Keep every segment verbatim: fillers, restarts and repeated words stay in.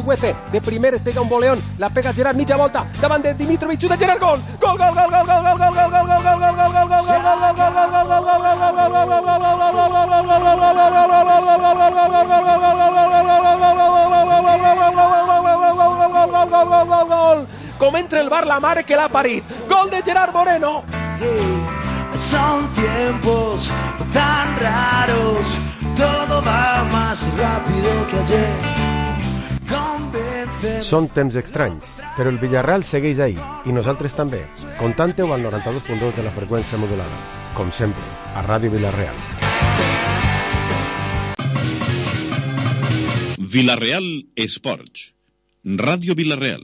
Chukwueze, de primer es pega un boleón, la pega Gerard mitja volta, davant de Dimitrovic, xuta Gerard, gol! Gol, gol, gol, gol, gol, gol, gol, gol, gol, gol, gol, gol, gol, gol, gol! Com entra el bar la mare que l'ha parit. Gol de Gerard Moreno. Son tiempos tan raros, todo va más rápido que ayer. Convence... Són temps estranys, però el Villarreal segueix ahí, i nosaltres també. Contante-ho al noranta-dos punt dos de la freqüència modulada. Com sempre, a Ràdio Villarreal. Villarreal Esports. Ràdio Villarreal.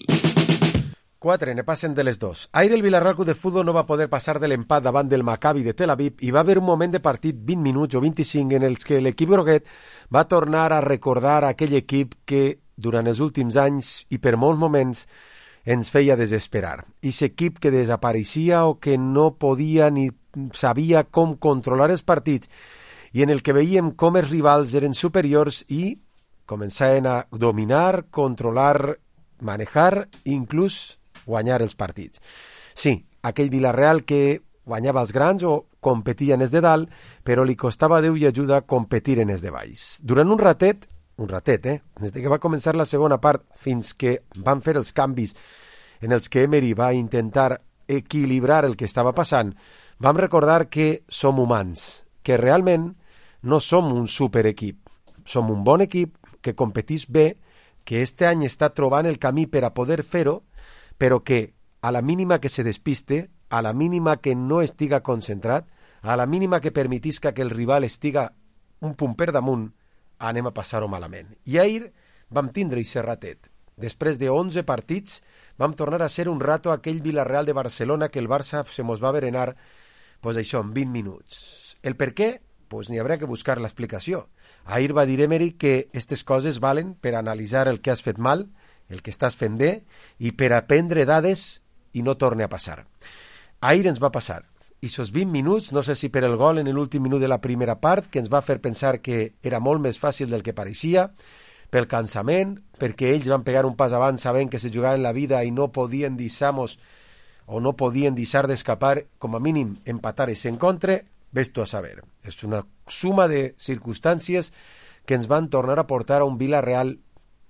Quatre, ne passen de les dos. Ahir el Villarreal Club de Futbol no va poder passar de l'empat davant del Maccabi de Tel Aviv i va haver un moment de partit, vint minuts o vint-i-cinc, en els que l'equip groguet va tornar a recordar aquell equip que durant els últims anys i per molts moments ens feia desesperar. Ix equip que desapareixia o que no podia ni sabia com controlar els partits i en el que veiem com els rivals eren superiors i començaven a dominar, controlar, manejar, inclús guanyar els partits. Sí, aquell Villarreal que guanyava els grans o competia en els de dalt, però li costava Déu i ajuda competir en els de baix. Durant un ratet, un ratet, eh? Des que va començar la segona part fins que van fer els canvis en els que Emery va intentar equilibrar el que estava passant, vam recordar que som humans, que realment no som un superequip. Som un bon equip que competís bé, que este any està trobant el camí per a poder fer-ho, però que a la mínima que se despiste, a la mínima que no estiga concentrat, a la mínima que permetisca que el rival estiga un punt per damunt, anem a passar-ho malament. I ahir vam tindre aquest ratet. Després de onze partits, vam tornar a ser un rato aquell Villarreal de Barcelona que el Barça se mos va berenar, pues això, en vint minuts. El per què? Pues n'hi haurà que buscar l'explicació. Ahir va dir Emery que aquestes coses valen per analitzar el que has fet mal, el que estàs fent bé, i per aprendre dades i no torne a passar. Ahir ens va passar. I esos vint minuts, no sé si per el gol en l'últim minut de la primera part, que ens va fer pensar que era molt més fàcil del que pareixia, pel cansament, perquè ells van pegar un pas abans sabent que se jugaven la vida i no podien deixar-nos o no podien deixar d'escapar, com a mínim empatar ese encontre, ves tu a saber. És una suma de circumstàncies que ens van tornar a portar a un Villarreal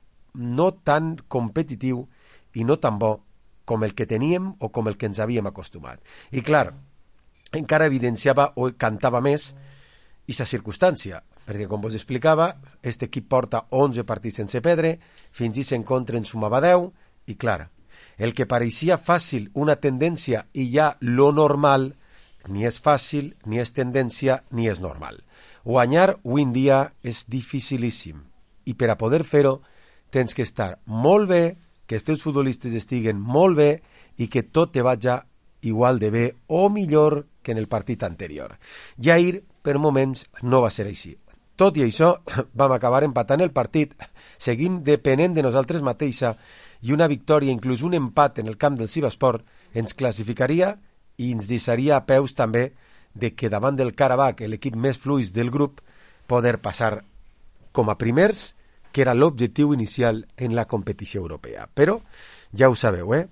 no tan competitiu i no tan bo com el que teníem o com el que ens havíem acostumat. I clar, encara evidenciava o cantava més aquesta circumstància, perquè com vos explicava, aquest equip porta onze partits sense perdre, fins i s'encontra en sumava deu, i clar, el que pareixia fàcil, una tendència i ja lo normal, ni és fàcil, ni és tendència, ni és normal. Guanyar avui en dia és dificilíssim, i per a poder fer-ho tens que estar molt bé, que els teus futbolistes estiguen molt bé i que tot te vaja igual de bé o millor que en el partit anterior. I ahir, per moments, no va ser així. Tot i això, vam acabar empatant el partit, seguim depenent de nosaltres mateixa i una victòria, inclús un empat en el camp del Sivasport, ens classificaria i ens deixaria a peus també de que davant del Karabakh, l'equip més fluix del grup, poder passar com a primers, que era l'objectiu inicial en la competició europea. Però, ja ho sabeu, eh?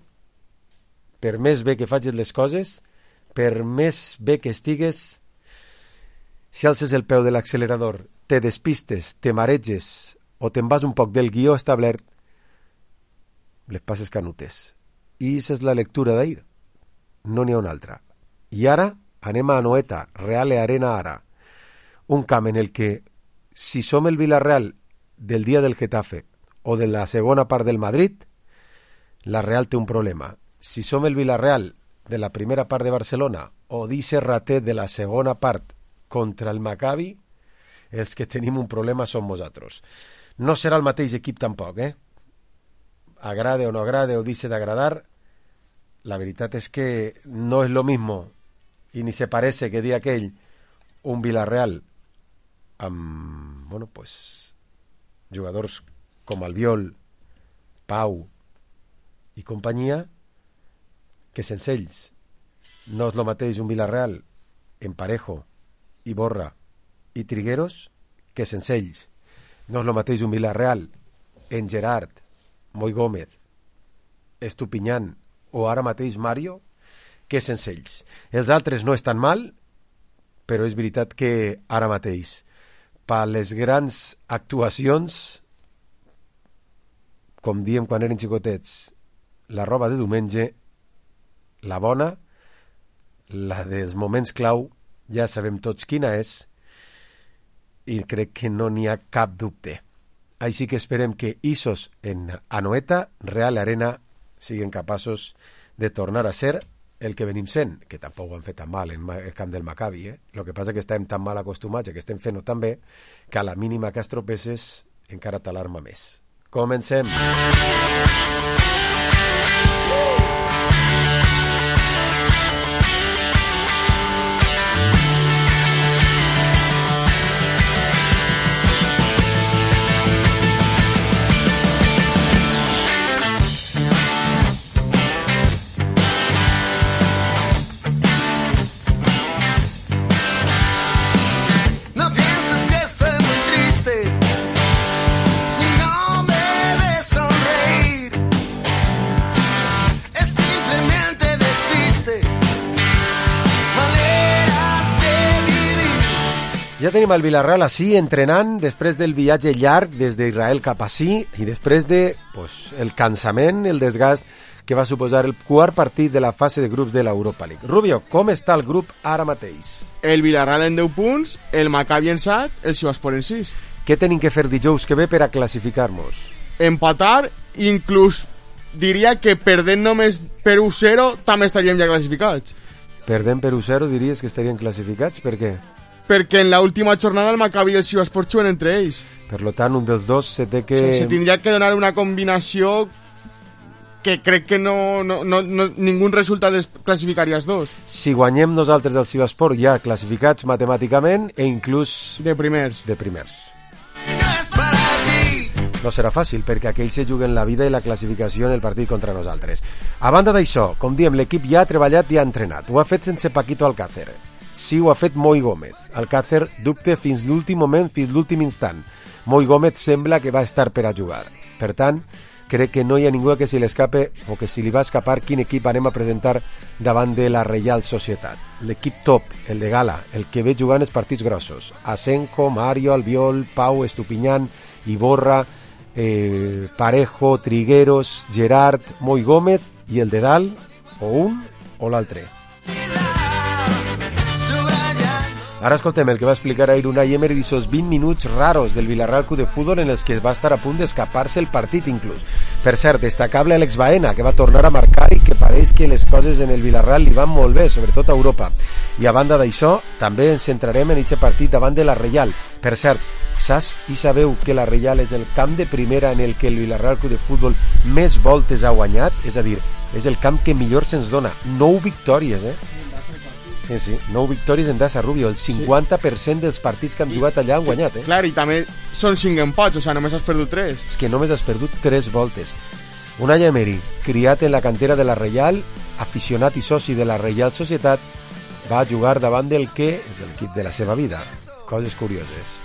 Per més bé que facis les coses, per més bé que estigues, si alces el peu de l'accelerador, te despistes, te mareges o te'n vas un poc del guió establert, les passes canutes. I aquesta és la lectura d'ahir. No n'hi ha una altra. I ara anem a Anoeta, Real Arena ara. Un camp en el que, si som el Villarreal del dia del Getafe o de la segona part del Madrid, la Real té un problema. Si som el Villarreal de la primera part de Barcelona o d'Ixe ratet de la segona part contra el Maccabi, els que tenim un problema som nosaltres. No serà el mateix equip tampoc, eh? Agrade o no agrade o deixe d'agradar, la veritat és que no és lo mismo i ni se parece que dia aquell un Villarreal amb, bueno, pues jugadors com Albiol, Pau i companyia, que sense ells. No és el mateix un Villarreal en Parejo, Iborra i Trigueros que sense ells. No és el mateix un Villarreal en Gerard, Moi Gómez, Estupiñán o ara mateix Mario, que sense ells. Els altres no estan mal, però és veritat que ara mateix, per les grans actuacions, com diem quan eren xicotets, la roba de diumenge, la bona, la dels moments clau, ja sabem tots quina és, i crec que no n'hi ha cap dubte. Així que esperem que Isos en Anoeta, Real Arena, siguin capaços de tornar a ser el que venim sent, que tampoc ho han fet tan mal en el camp del Maccabi, eh? El que passa que estem tan mal acostumats, que estem fent-ho tan bé, que a la mínima que estropeces encara t'alarma més. Comencem! Ja tenim el Villarreal així, entrenant, després del viatge llarg des d'Israel cap ací, i després de pues, el cansament, el desgast que va suposar el quart partit de la fase de grups de l'Europa League. Rubio, com està el grup ara mateix? El Villarreal en deu punts, el Maccabi en set, el Sivaspor en sis. Què tenim que fer dijous que ve per a classificar-nos? Empatar, inclús diria que perdent només per u zero també estaríem ja classificats. Perdent per u zero diries que estarien classificats? Per què? Perquè en l'última jornada el Maccabi i el Sivaspor juguen entre ells. Per tant, un dels dos se té que... O sigui, se tindria que donar una combinació que crec que no, no, no, no ningú resultat classificaria els dos. Si guanyem nosaltres del Sivaspor ja classificats matemàticament e inclús... De primers. De primers. No serà fàcil, perquè aquells se juguen la vida i la classificació en el partit contra nosaltres. A banda d'això, com diem, l'equip ja ha treballat i ha entrenat. Ho ha fet sense Paquito Alcácer. Sí, ho ha fet Moi Gómez. Alcácer dubte fins l'últim moment, fins l'últim instant. Moi Gómez sembla que va estar per a jugar. Per tant, crec que no hi ha ningú que se l'escape o que si li va escapar quin equip anem a presentar davant de la Reial Societat. L'equip top, el de gala, el que ve jugant els partits grossos. Asenjo, Mario, Albiol, Pau, Estupiñán, Iborra, eh, Parejo, Trigueros, Gerard, Moi Gómez i el de dalt, o un o l'altre. Ara escoltem el que va explicar ahir Unai Emery d'esos vint minuts raros del Villarreal Club de Futbol en els que va estar a punt d'escapar-se el partit inclús. Per cert, destacable Alex Baena, que va tornar a marcar i que pareix que les coses en el Villarreal li van molt bé, sobretot a Europa. I a banda d'això, també ens centrarem en aquest partit davant de la Reial. Per cert, saps i sabeu que la Reial és el camp de primera en el que el Villarreal Club de Futbol més voltes ha guanyat? És a dir, és el camp que millor se'ns dona. Nou victòries, eh? Sí, sí, nou victòries en Dasa Rubio, el cinquanta per cent dels partits que han jugat allà han guanyat, eh? Clar, i també són cinc empats, o sigui, només has perdut tres. És que només has perdut tres voltes. Unai Emery, criat en la cantera de la Reial, aficionat i soci de la Reial Societat, va jugar davant del que és l'equip de la seva vida. Coses curioses.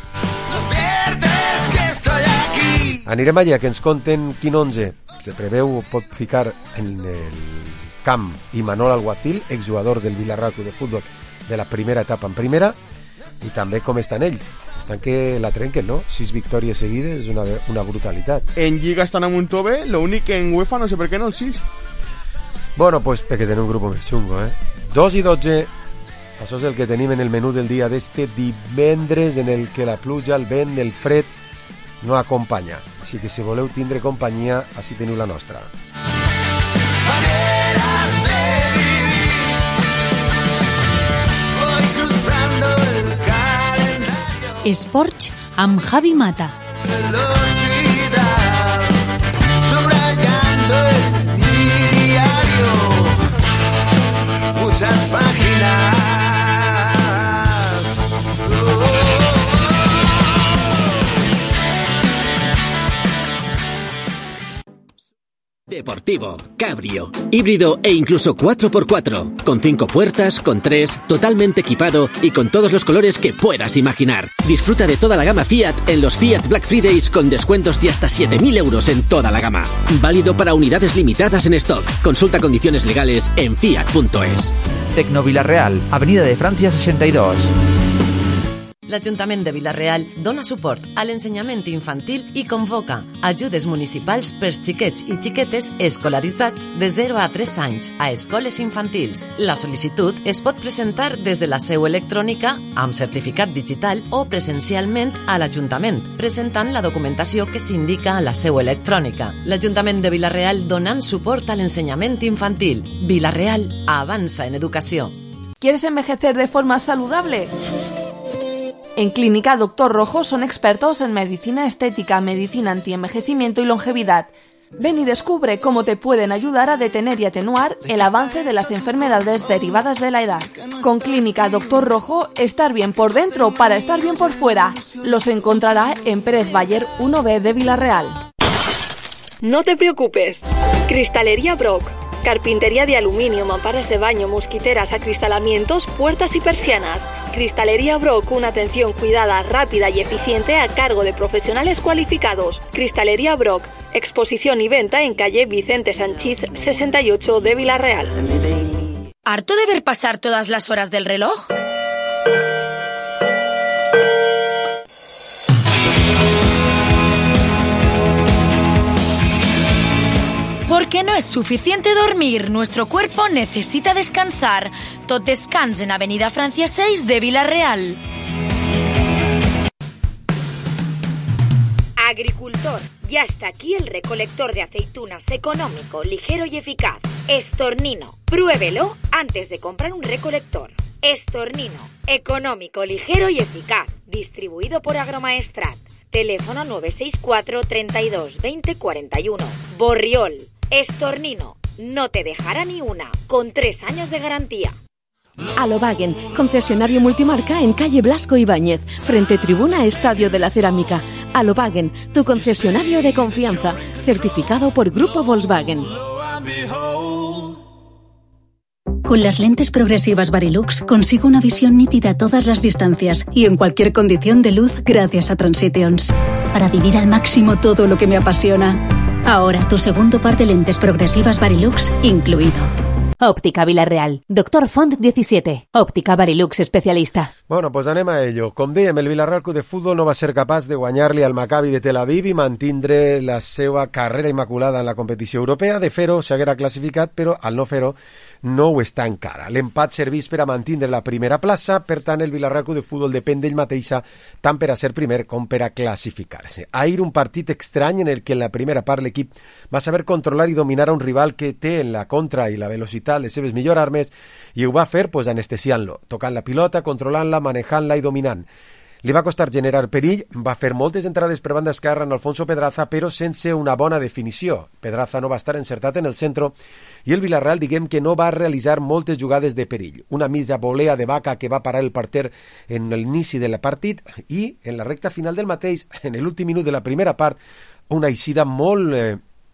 Anirem allà que ens conten quin onze se preveu pot ficar en el camp Imanol Alguacil, exjugador del Villarreal Club de Futbol de la primera etapa en primera, i també com estan ells. Estan que la trenquen, no? Sis victòries seguides és una, una brutalitat. En Lliga estan a Montove, l'únic que en UEFA no sé per què no el sis. Bueno, pues perquè tenen un grup més xungo, eh? dos i dotze, això és el que tenim en el menú del dia d'este divendres, en el que la pluja, el vent, el fred no acompanya. Així que si voleu tindre companyia, així teniu la nostra. Esports amb Javi Mata. Muchas páginas. deportivo, cabrio, híbrido e incluso cuatro por cuatro, con cinco puertas, con tres, totalmente equipado y con todos los colores que puedas imaginar. Disfruta de toda la gama Fiat en los Fiat Black Fridays con descuentos de hasta siete mil euros en toda la gama. Válido para unidades limitadas en stock. Consulta condiciones legales en fiat punto es. Tecno Vilareal, Avenida de Francia seixanta i dos. L'Ajuntament de Vila-real dona suport a l'ensenyament infantil i convoca ajudes municipals per xiquets i xiquetes escolaritzats de zero a tres anys a escoles infantils. La sol·licitud es pot presentar des de la seu electrònica amb certificat digital o presencialment a l'Ajuntament, presentant la documentació que s'indica a la seu electrònica. L'Ajuntament de Vila-real donant suport a l'ensenyament infantil. Vila-real avança en educació. ¿Quieres envejecer de forma saludable? En Clínica Doctor Rojo son expertos en medicina estética, medicina antienvejecimiento y longevidad. Ven y descubre cómo te pueden ayudar a detener y atenuar el avance de las enfermedades derivadas de la edad. Con Clínica Doctor Rojo, estar bien por dentro para estar bien por fuera. Los encontrará en Pérez Bayer uno B de Vila-real. No te preocupes. Cristalería Brock. Carpintería de aluminio, mamparas de baño, mosquiteras, acristalamientos, puertas y persianas. Cristalería Brock, una atención cuidada, rápida y eficiente a cargo de profesionales cualificados. Cristalería Brock, exposición y venta en calle Vicente Sanchís sesenta y ocho de Vila-real. ¿Harto de ver pasar todas las horas del reloj? Porque no es suficiente dormir, nuestro cuerpo necesita descansar. Tot descans en Avenida Francia seis de Vila-real. Agricultor, ya está aquí el recolector de aceitunas económico, ligero y eficaz. Estornino, pruébelo antes de comprar un recolector. Estornino, económico, ligero y eficaz. Distribuido por Agromaestrat. Teléfono nueve seis cuatro, treinta y dos, veinte, cuarenta y uno. Borriol. Estornino, no te dejará ni una, con tres años de garantía. Alobagen, concesionario multimarca en calle Blasco Ibáñez, frente Tribuna Estadio de la Cerámica. Alobagen, tu concesionario de confianza, certificado por Grupo Volkswagen. Con las lentes progresivas Varilux consigo una visión nítida a todas las distancias y en cualquier condición de luz gracias a Transitions. Para vivir al máximo todo lo que me apasiona. Ahora tu segundo par de lentes progresivas Varilux incluido. Òptica Vila-real. Doctor Font diecisiete. Òptica Varilux especialista. Bueno, pues anem a ello. Com dèiem, el Villarreal Club de Futbol no va ser capaç de guanyar-li al Maccabi de Tel Aviv i mantindre la seva carrera immaculada en la competició europea. De fer-ho s'haguera classificat, però al no fer-ho no ho està encara. L'empat serveix per a mantindre la primera plaça, per tant el Villarreal Club de Futbol depèn d'ell mateixa tant per a ser primer com per a classificar-se. Ahir un partit estrany en el que en la primera part l'equip va saber controlar i dominar a un rival que té en la contra i la velocitat les seves millors armes i ho va fer pues, anestesiant-lo, tocant la pilota, controlant-la, manejant-la i dominant. Li va costar generar perill, va fer moltes entrades per banda esquerra en Alfonso Pedraza, però sense una bona definició. Pedraza no va estar encertat en el centre i el Villarreal, diguem que no va realitzar moltes jugades de perill. Una mitja volea de Vaca que va parar el parter en l'inici del partit i en la recta final del mateix, en l'últim minut de la primera part, una eixida molt eh,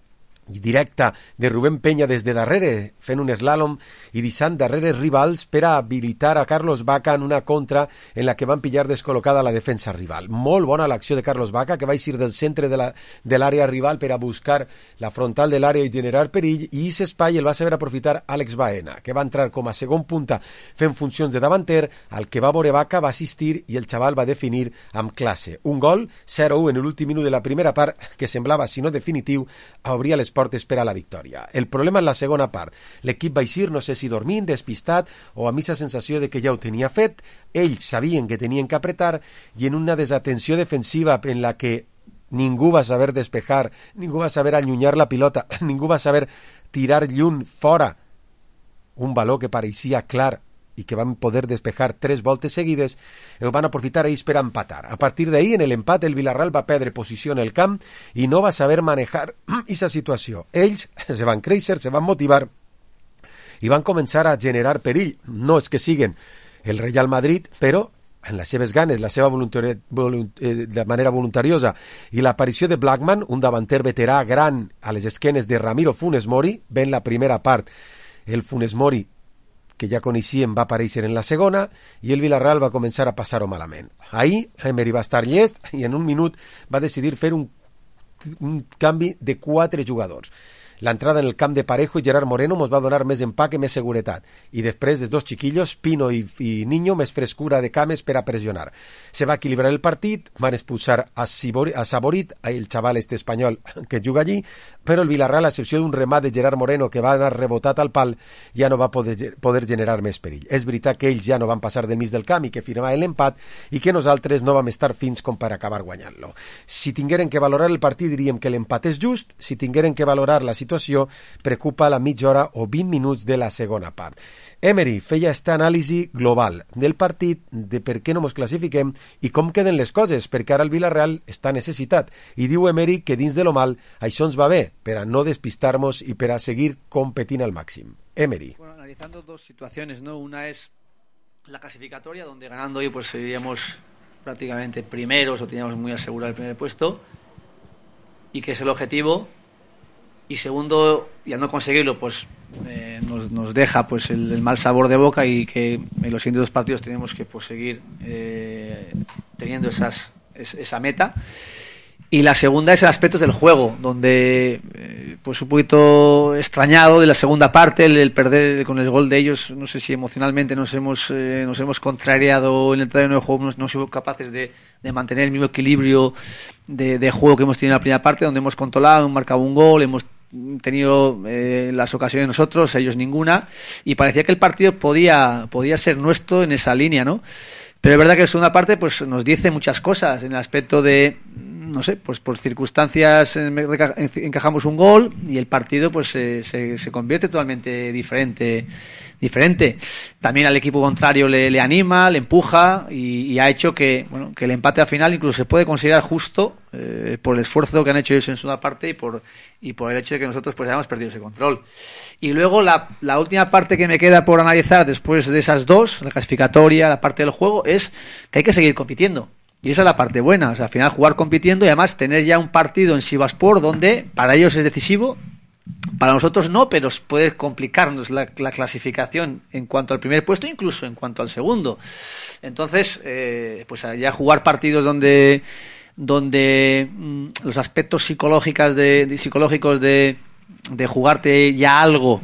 directa de Rubén Peña des de darrere, fent un slalom i deixant darrere rivals per a habilitar a Carlos Vaca en una contra en la que van pillar descol·locada la defensa rival. Molt bona l'acció de Carlos Vaca, que va eixir del centre de l'àrea rival per a buscar la frontal de l'àrea i generar perill, i aquest espai el va saber aprofitar Àlex Baena, que va entrar com a segon punta fent funcions de davanter, al que va veure Vaca va assistir i el xaval va definir amb classe. Un gol, zero u en l'últim minut de la primera part, que semblava, si no definitiu, a obrir les portes per a la victòria. El problema en la segona part. L'equip va eixir, no sé si dormint, despistat, o amb aquesta sensació de que ja ho tenia fet. Ells sabien que tenien que apretar i en una desatenció defensiva en la que ningú va saber despejar, ningú va saber allunyar la pilota, ningú va saber tirar lluny fora un valor que pareixia clar i que van poder despejar tres voltes seguides, ho van aprofitar ells per empatar. A partir d'ahí, en l'empat, el Villarreal va perdre posició en el camp i no va saber manejar aquesta situació. Ells se van créixer, se van motivar i van començar a generar perill. No és que siguen el Real Madrid, però en les seves ganes, la seva voluntari... volunt... eh, de manera voluntariosa, i l'aparició de Blackman, un davanter veterà gran a les esquenes de Ramiro Funes Mori, ben la primera part, el Funes Mori que ja coneixíem va aparèixer en la segona i el Villarreal va començar a passar-ho malament. Ahir Emery va estar llest i en un minut va decidir fer un, un canvi de quatre jugadors. L'entrada en el camp de Parejo i Gerard Moreno mos va donar més empaque, més seguretat. I després dels dos chiquillos, Pino i, i Niño, més frescura de cames per a pressionar. Se va equilibrar el partit, van expulsar a, Sibori, a Saborit, el xaval este espanyol que juga allí, però el Villarreal, a excepció d'un remat de Gerard Moreno que va anar rebotat al pal, ja no va poder, poder generar més perill. És veritat que ells ja no van passar del mig del camp i que firmaven l'empat i que nosaltres no vam estar fins com per acabar guanyant-lo. Si tingueren que valorar el partit diríem que l'empat és just, si tingueren que valorar la situació preocupa la mitja hora o vint minuts de la segona part. Emery feia esta anàlisi global del partit, de per què no ens classifiquem i com queden les coses, perquè ara el Villarreal està necessitat. I diu Emery que dins de lo mal això ens va bé, per a no despistar-nos i per a seguir competint al màxim. Emery. Bueno, analizando dos situaciones, ¿no? Una es la clasificatoria, donde ganando hoy pues seríamos prácticamente primeros o teníamos muy asegurado el primer puesto, y que es el objetivo. Y segundo, y al no conseguirlo, pues eh, nos, nos deja pues el, el mal sabor de boca y que en los siguientes dos partidos tenemos que pues, seguir eh, teniendo esas, es, esa meta. Y la segunda es el aspecto del juego, donde eh, pues un poquito extrañado de la segunda parte, el, el perder con el gol de ellos, no sé si emocionalmente nos hemos eh, nos hemos contrariado en el terreno de juego, no, no somos capaces de, de mantener el mismo equilibrio de, de juego que hemos tenido en la primera parte, donde hemos controlado, hemos marcado un gol, hemos tenido eh, las ocasiones nosotros, ellos ninguna, y parecía que el partido podía podía ser nuestro en esa línea, ¿no? Pero es verdad que la segunda parte pues nos dice muchas cosas en el aspecto de, no sé, pues por circunstancias encajamos un gol y el partido pues se, se, se convierte totalmente diferente diferente. También al equipo contrario le, le anima, le empuja y, y ha hecho que, bueno, que el empate al final incluso se puede considerar justo eh, por el esfuerzo que han hecho ellos en su parte y por y por el hecho de que nosotros pues hayamos perdido ese control. Y luego la, la última parte que me queda por analizar después de esas dos, la clasificatoria, la parte del juego, es que hay que seguir compitiendo. Y esa es la parte buena, o sea, al final jugar compitiendo y además tener ya un partido en Sivasspor donde para ellos es decisivo, para nosotros no, pero puede complicarnos la, la clasificación en cuanto al primer puesto, incluso en cuanto al segundo. Entonces, eh, pues ya jugar partidos donde donde mmm, los aspectos psicológicos de, de psicológicos de, de jugarte ya algo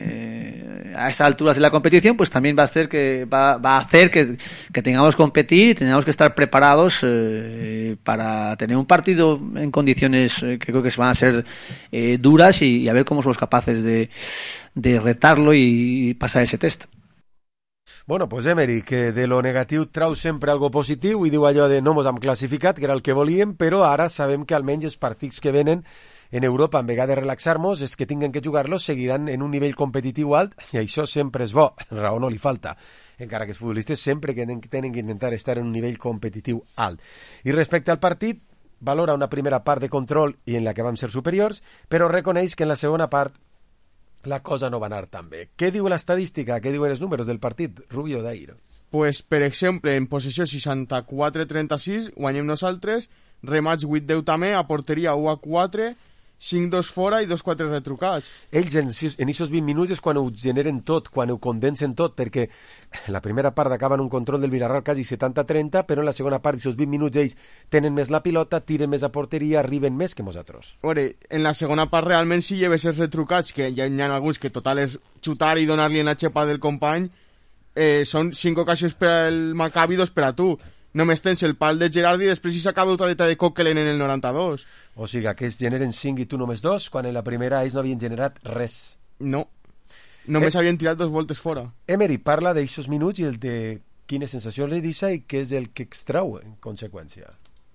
eh, a estas alturas de la competición, pues también va a hacer que va, va a hacer que, que tengamos que competir y tengamos que estar preparados eh, para tener un partido en condiciones eh, que creo que van a ser eh, duras y, y a ver cómo somos capaces de, de retarlo y pasar ese test. Bueno, pues Emery, que de lo negatiu trau sempre algo positiu i diu allò de no mos hem classificat, que era el que volíem, però ara sabem que almenys els partits que venen en Europa, en vegada de relaxar-nos, és que tinguen que jugar-los, seguiran en un nivell competitiu alt, i això sempre és bo, raó no li falta, encara que els futbolistes sempre tenen que intentar estar en un nivell competitiu alt. I respecte al partit, valora una primera part de control i en la que vam ser superiors, però reconeix que en la segona part la cosa no va anar tan bé. Què diu l'estadística, què diuen els números del partit, Rubio d'ahir? Pues, per exemple, en possessió seixanta-quatre a trenta-sis, guanyem nosaltres, remats vuit deu també, a porteria u a quatre, cinc dos fora i dos quatre retrucats. Ells en aquests vint minuts és quan ho generen tot, quan ho condensen tot, perquè la primera part acaben un control del Villarreal quasi setanta a trenta, però en la segona part, aquests vint minuts ells tenen més la pilota, tiren més a porteria, arriben més que nosaltres. Ore, en la segona part realment si lleves els retrucats, que ja hi ha alguns que total és xutar i donar-li una xepa del company, eh, són cinc ocasions per al Maccabi, dos per a tu. Només tens el pal de Gerardi i després si s'acaba l'utadeta de Coquelin en el noranta-dos. O sigui, que ells generen cinc i tu només dos, quan en la primera ells no havien generat res. No, només eh... havien tirat dos voltes fora. Emery parla d'aixos minuts i el de quines sensacions li deixa i què és el que extrau en conseqüència.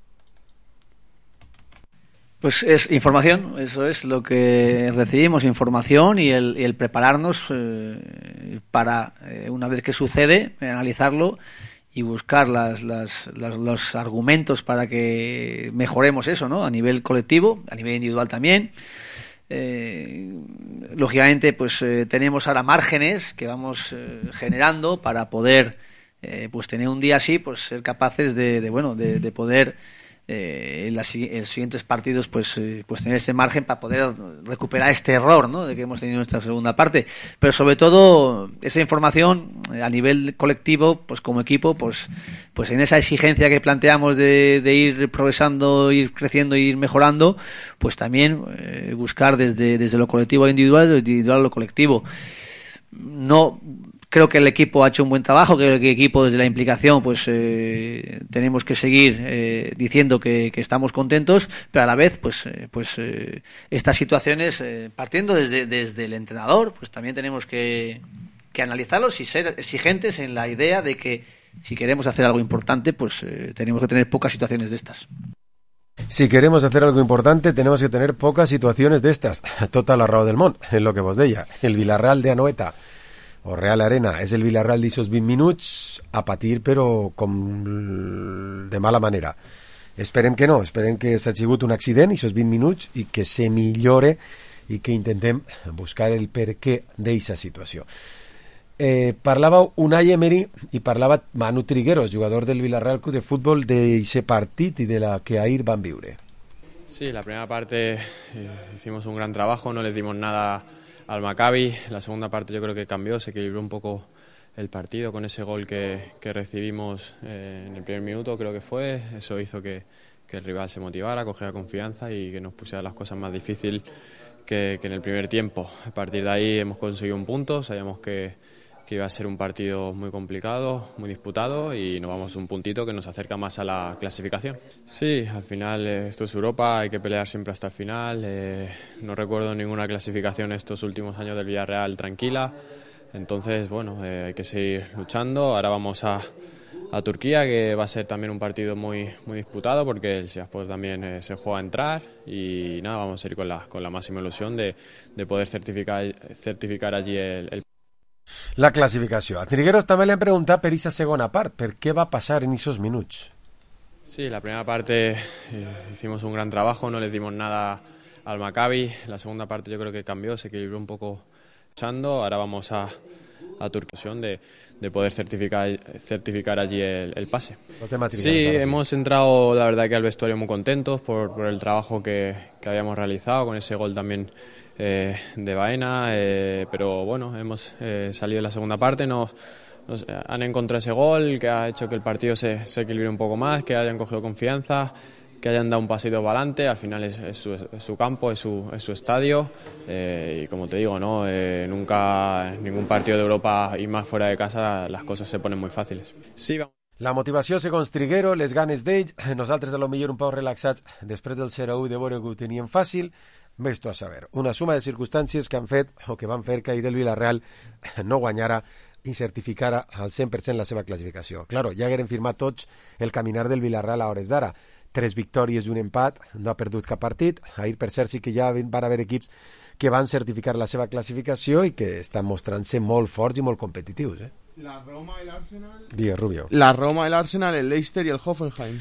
Pues es información, eso es lo que recibimos, información y el, y el prepararnos eh, para, eh, una vez que sucede, analizarlo y buscar las, las, las, los argumentos para que mejoremos eso, ¿no? A nivel colectivo, a nivel individual también. Eh, lógicamente, pues eh, tenemos ahora márgenes que vamos eh, generando para poder eh, pues tener un día así, pues ser capaces de, de bueno, de, de poder eh, en, las, en los siguientes partidos pues, eh, pues tener ese margen para poder recuperar este error, ¿no?, de que hemos tenido en esta segunda parte, pero sobre todo esa información eh, a nivel colectivo, pues como equipo, pues pues en esa exigencia que planteamos de, de ir progresando, ir creciendo, ir mejorando, pues también eh, buscar desde, desde lo colectivo a lo individual, desde lo individual a lo colectivo. No creo que el equipo ha hecho un buen trabajo, creo que el equipo desde la implicación pues eh, tenemos que seguir eh, diciendo que, que estamos contentos, pero a la vez pues eh, pues eh, estas situaciones eh, partiendo desde, desde el entrenador, pues también tenemos que, que analizarlos y ser exigentes en la idea de que si queremos hacer algo importante pues eh, tenemos que tener pocas situaciones de estas. Si queremos hacer algo importante, tenemos que tener pocas situaciones d'estes. Tota la raó del món, en lo que vos deia. El Villarreal de Anoeta, o Real Arena, és el Villarreal d'ixos vint minuts a patir, però com de mala manera. Esperem que no, esperem que s'ha sigut un accident, aquests vint minuts, i que se millore i que intentem buscar el per què d'eixa situació. Eh, parlava Unai Emery i parlava Manu Trigueros, jugador del Villarreal Club de Fútbol, d'eixe partit i de la que ahir van viure. Sí, la primera parte eh, hicimos un gran trabajo, no les dimos nada al Maccabi. La segunda parte yo creo que cambió, se equilibró un poco el partido con ese gol que, que recibimos eh, en el primer minuto, creo que fue. Eso hizo que, que el rival se motivara, cogiera confianza y que nos pusiera las cosas más difíciles que, que en el primer tiempo. A partir de ahí hemos conseguido un punto, sabíamos que, que iba a ser un partido muy complicado, muy disputado y nos vamos un puntito que nos acerca más a la clasificación. Sí, al final eh, esto es Europa, hay que pelear siempre hasta el final. Eh, no recuerdo ninguna clasificación estos últimos años del Villarreal tranquila. Entonces, bueno, eh, hay que seguir luchando. Ahora vamos a, a Turquía, que va a ser también un partido muy, muy disputado porque el Sivasspor también eh, se juega a entrar y nada, vamos a ir con la, con la máxima ilusión de, de poder certificar, certificar allí el, el La classificació. A Trigueros també li han preguntat per aquesta segona part, per què va passar en esos minuts. Sí, la primera parte eh, hicimos un gran trabajo, no les dimos nada al Maccabi. La segunda parte yo creo que cambió, se equilibró un poco echando. Ahora vamos a, a Turquía de, de poder certificar, certificar allí el, el pase. Sí, hemos entrado, la verdad, que al vestuario muy contentos por, por el trabajo que, que habíamos realizado, con ese gol también Eh, de Baena, eh, pero bueno, hemos eh, salido en la segunda parte, nos, nos han encontrado ese gol que ha hecho que el partido se, se equilibre un poco más, que hayan cogido confianza, que hayan dado un pasito para adelante. Al final es, es, su, es su campo, es su, es su estadio eh, y como te digo, no eh, nunca en ningún partido de Europa y más fuera de casa las cosas se ponen muy fáciles. Sí, vamos. La motivació, segons Triguero, les ganes d'ell, nosaltres a lo millor un poc relaxats després del zero a u de veure que ho tenien fàcil. Ves tu a saber, una suma de circumstàncies que han fet o que van fer que ahir el Villarreal no guanyara i certificara al cent per cent la seva classificació. Claro, ja hagueren firmat tots el caminar del Villarreal a hores d'ara. Tres victòries i un empat, no ha perdut cap partit. Ahir, per cert, sí que ja van haver equips que van certificar la seva classificació i que estan mostrant-se molt forts i molt competitius. Eh? La Roma i l'Arsenal... Digue, Rubio. La Roma, el Arsenal, el Leicester i el Hoffenheim.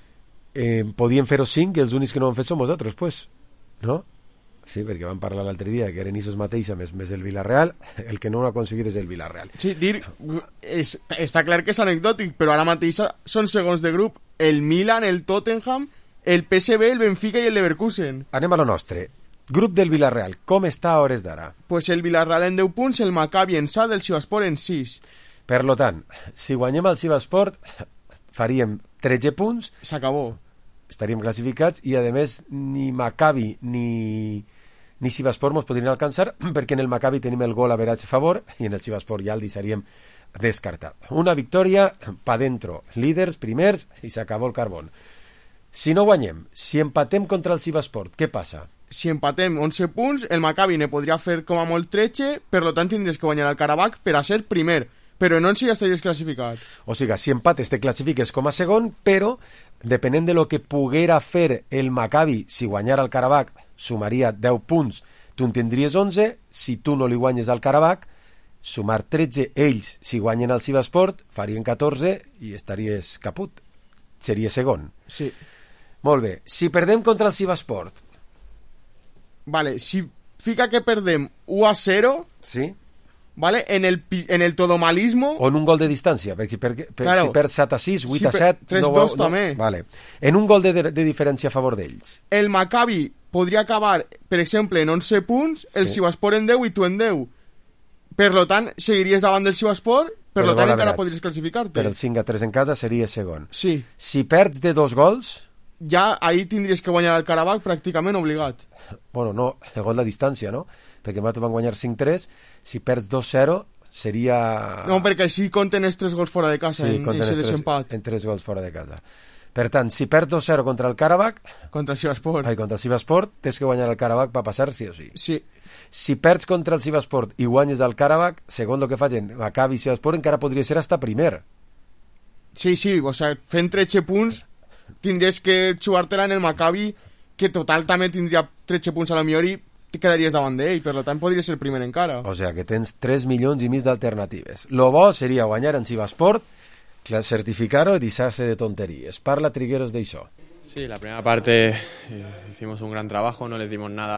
Eh, podien fer-ho cinc i els únics que no han fet som vosaltres, pues, no? Sí, perquè vam parlar l'altre dia que eren isos mateixos més, més el Villarreal. El que no ho ha aconseguit és el Villarreal. Sí, dir, és, està clar que és anecdòtic, però ara mateix són segons de grup el Milan, el Tottenham, el P S V, el Benfica i el Leverkusen. Anem a lo nostre. Grup del Villarreal, com està a hores d'ara? Pues el Villarreal en deu punts, el Maccabi en set, el Sivasspor en sis. Per lo tant, si guanyem el Sivasspor faríem tretze punts. S'acabó. Estaríem classificats i, a més, ni Maccabi ni, ni Sivasspor mos podrien alcançar perquè en el Maccabi tenim el gol a veratge a favor i en el Sivasspor ja el deixaríem descartat. Una victòria pa dentro, líders, primers i s'acabó el carbón. Si no guanyem, si empatem contra el Sivasspor, què passa? Si empatem onze punts, el Maccabi ne podria fer com a molt tretze, per lo tant tindries que guanyar el Karabakh per a ser primer, però no si ja estaries classificat. O sigui, si empates te classifiques com a segon, però depenent de lo que poguera fer el Maccabi si guanyara el Karabakh, sumaria deu punts, tu en tindries onze. Si tu no li guanyes al Karabakh, sumar tretze, ells si guanyen el Sivasspor farien catorze i estaries caput, seria segon. Sí. Molt bé, si perdem contra el Sivasspor, vale, si fica que perdem u a zero, sí, ¿vale? En el, en el todomalismo... O en un gol de distància, perquè si, per, per, claro. si perds set a sis, vuit a sí, set... tres a dos no, també. No, vale. En un gol de, de, de diferència a favor d'ells. El Maccabi podria acabar, per exemple, en onze punts, el sí. Sivaspor en deu i tu en deu. Per lo tant, seguiries davant del Sivaspor, per lo tant encara podries classificar-te. Per el cinc a tres en casa seria segon. Sí. Si perds de dos gols... Ja ahí tindries que guanyar el Karabakh pràcticament obligat. Bueno, no, el gol de distància, no? Perquè nosaltres van guanyar cinc tres, si perds dos zero seria... No, perquè així compten els tres gols fora de casa sí, en aquest desempat. En tres gols fora de casa. Per tant, si perds dos zero contra el Karabakh... Contra el Sivaspor. Ai, contra el Sivaspor, tens que guanyar el Karabakh per passar sí o sí. Sí. Si perds contra el Sivaspor i guanyes el Karabakh, segons el que facin Maccabi i Sivaspor, encara podria ser hasta primer. Sí, sí, o sea, fent tretze punts tindries que jugar-te-la en el Maccabi, que total també tindria tretze punts a la millor i te quedaries davant d'ell, per tant podria ser primer encara. O sea que tens tres milions i mig d'alternatives. Lo bo seria guanyar en Sivaspor, certificar-ho i deixar-se de tonteries. Parla Trigueros d'això. Sí, la primera parte eh, hicimos un gran trabajo, no les dimos nada.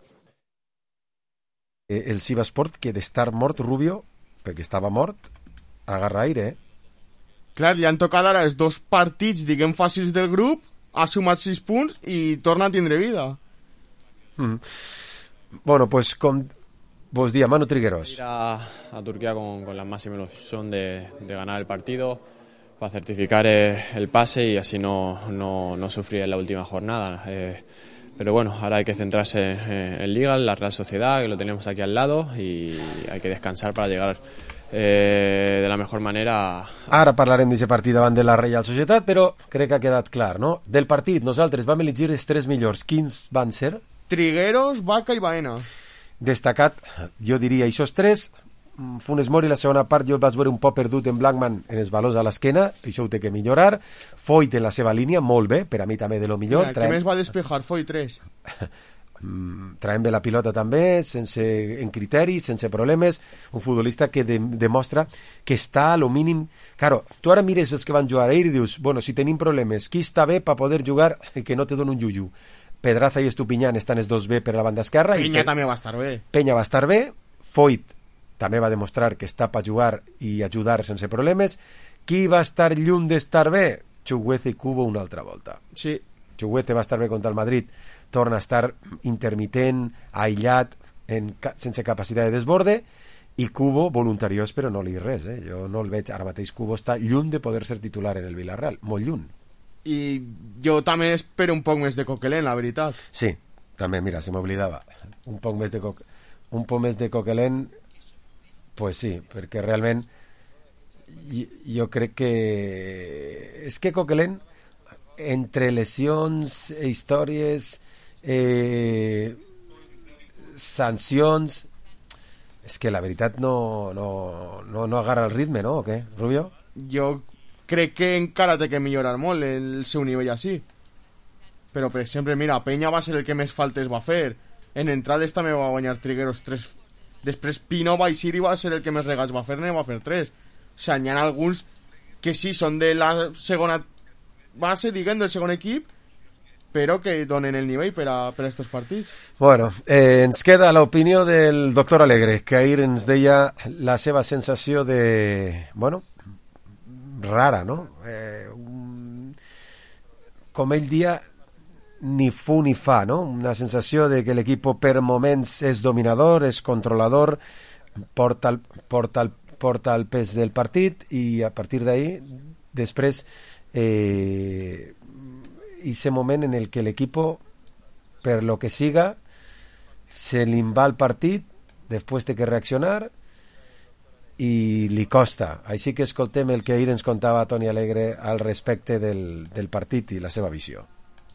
El Sivaspor, que d'estar mort Rubio, perquè estava mort, agarra aire, eh? Clar, li han tocat ara els dos partits, diguem, fàcils del grup, ha sumat sis punts i torna a tindre vida. Mm. Bueno, pues com vos dia, Manu Trigueros. Ir a, a Turquía con, con la máxima ilusión de, de ganar el partido para certificar eh, el pase y así no, no, no sufrir en la última jornada. Eh, pero bueno, ahora hay que centrarse en, en Liga, en la Real Sociedad, que lo tenemos aquí al lado, y hay que descansar para llegar Eh, de la mejor manera. Ara parlarem d'aquest partit davant de la Reial Societat, però crec que ha quedat clar, no? Del partit, nosaltres vam elegir els tres millors. Quins van ser? Trigueros, Vaca i Baena. Destacat, jo diria, aquests tres. Funes Mori, la segona part, jo el vaig veure un poc perdut en Blackman en els valors a l'esquena, això ho té que millorar. Foyt en la seva línia, molt bé, per a mi també de lo millor. Mira, el que més va despejar, Foyt tres. Traiem bé la pilota també, sense, en criteris, sense problemes, un futbolista que de, demostra que està a lo mínim. Claro, tu ara mires els que van jugar ahir i dius, bueno, si tenim problemes, qui està bé per poder jugar i que no te doni un yuyu? Pedraza i Estupiñán estan els dos bé per la banda esquerra. Peña i també va estar bé. Peña va estar bé, Foyt també va demostrar que està per jugar i ajudar sense problemes. Qui va estar lluny d'estar bé? Chukwueze i Kubo una altra volta. Sí. Chukwueze va estar bé contra el Madrid, torna a estar intermitent, aïllat, en, sense capacitat de desborde, i Kubo voluntariós, però no li res, eh? Jo no el veig, ara mateix Kubo està lluny de poder ser titular en el Villarreal, molt lluny. I jo també espero un poc més de Coquelin, la veritat. Sí, també, mira, se m'oblidava, un poc més de co un poc més de Coquelin, pues sí, perquè realment jo crec que és que Coquelin, entre lesions, històries, eh, sancions, és que la veritat no, no, no, no agarra el ritme, no? O què, Rubio? Jo crec que encara té que millorar molt el seu nivell així, però per exemple, mira, Peña va ser el que més faltes va fer, en entrades també va guanyar Trigueros tres, després Pino va eixir i va ser el que més regals va fer, ne va fer tres. O sigui, hi ha alguns que sí són de la segona base, diguem, del segon equip, però que donen el nivell per a, per a estos partits. Bueno, eh, ens queda l'opinió del doctor Alegre, que ahir ens deia la seva sensació de, bueno, rara, no? Eh, un, com ell dia, ni fu ni fa, no? Una sensació de que l'equip per moments és dominador, és controlador, porta el, porta el, porta el pes del partit i a partir d'ahí, després eh, ese moment en el que l'equip per lo que siga se li va el partit, després té que reaccionar i li costa. Així que escoltem el que ahir ens contava Toni Alegre al respecte del, del partit i la seva visió.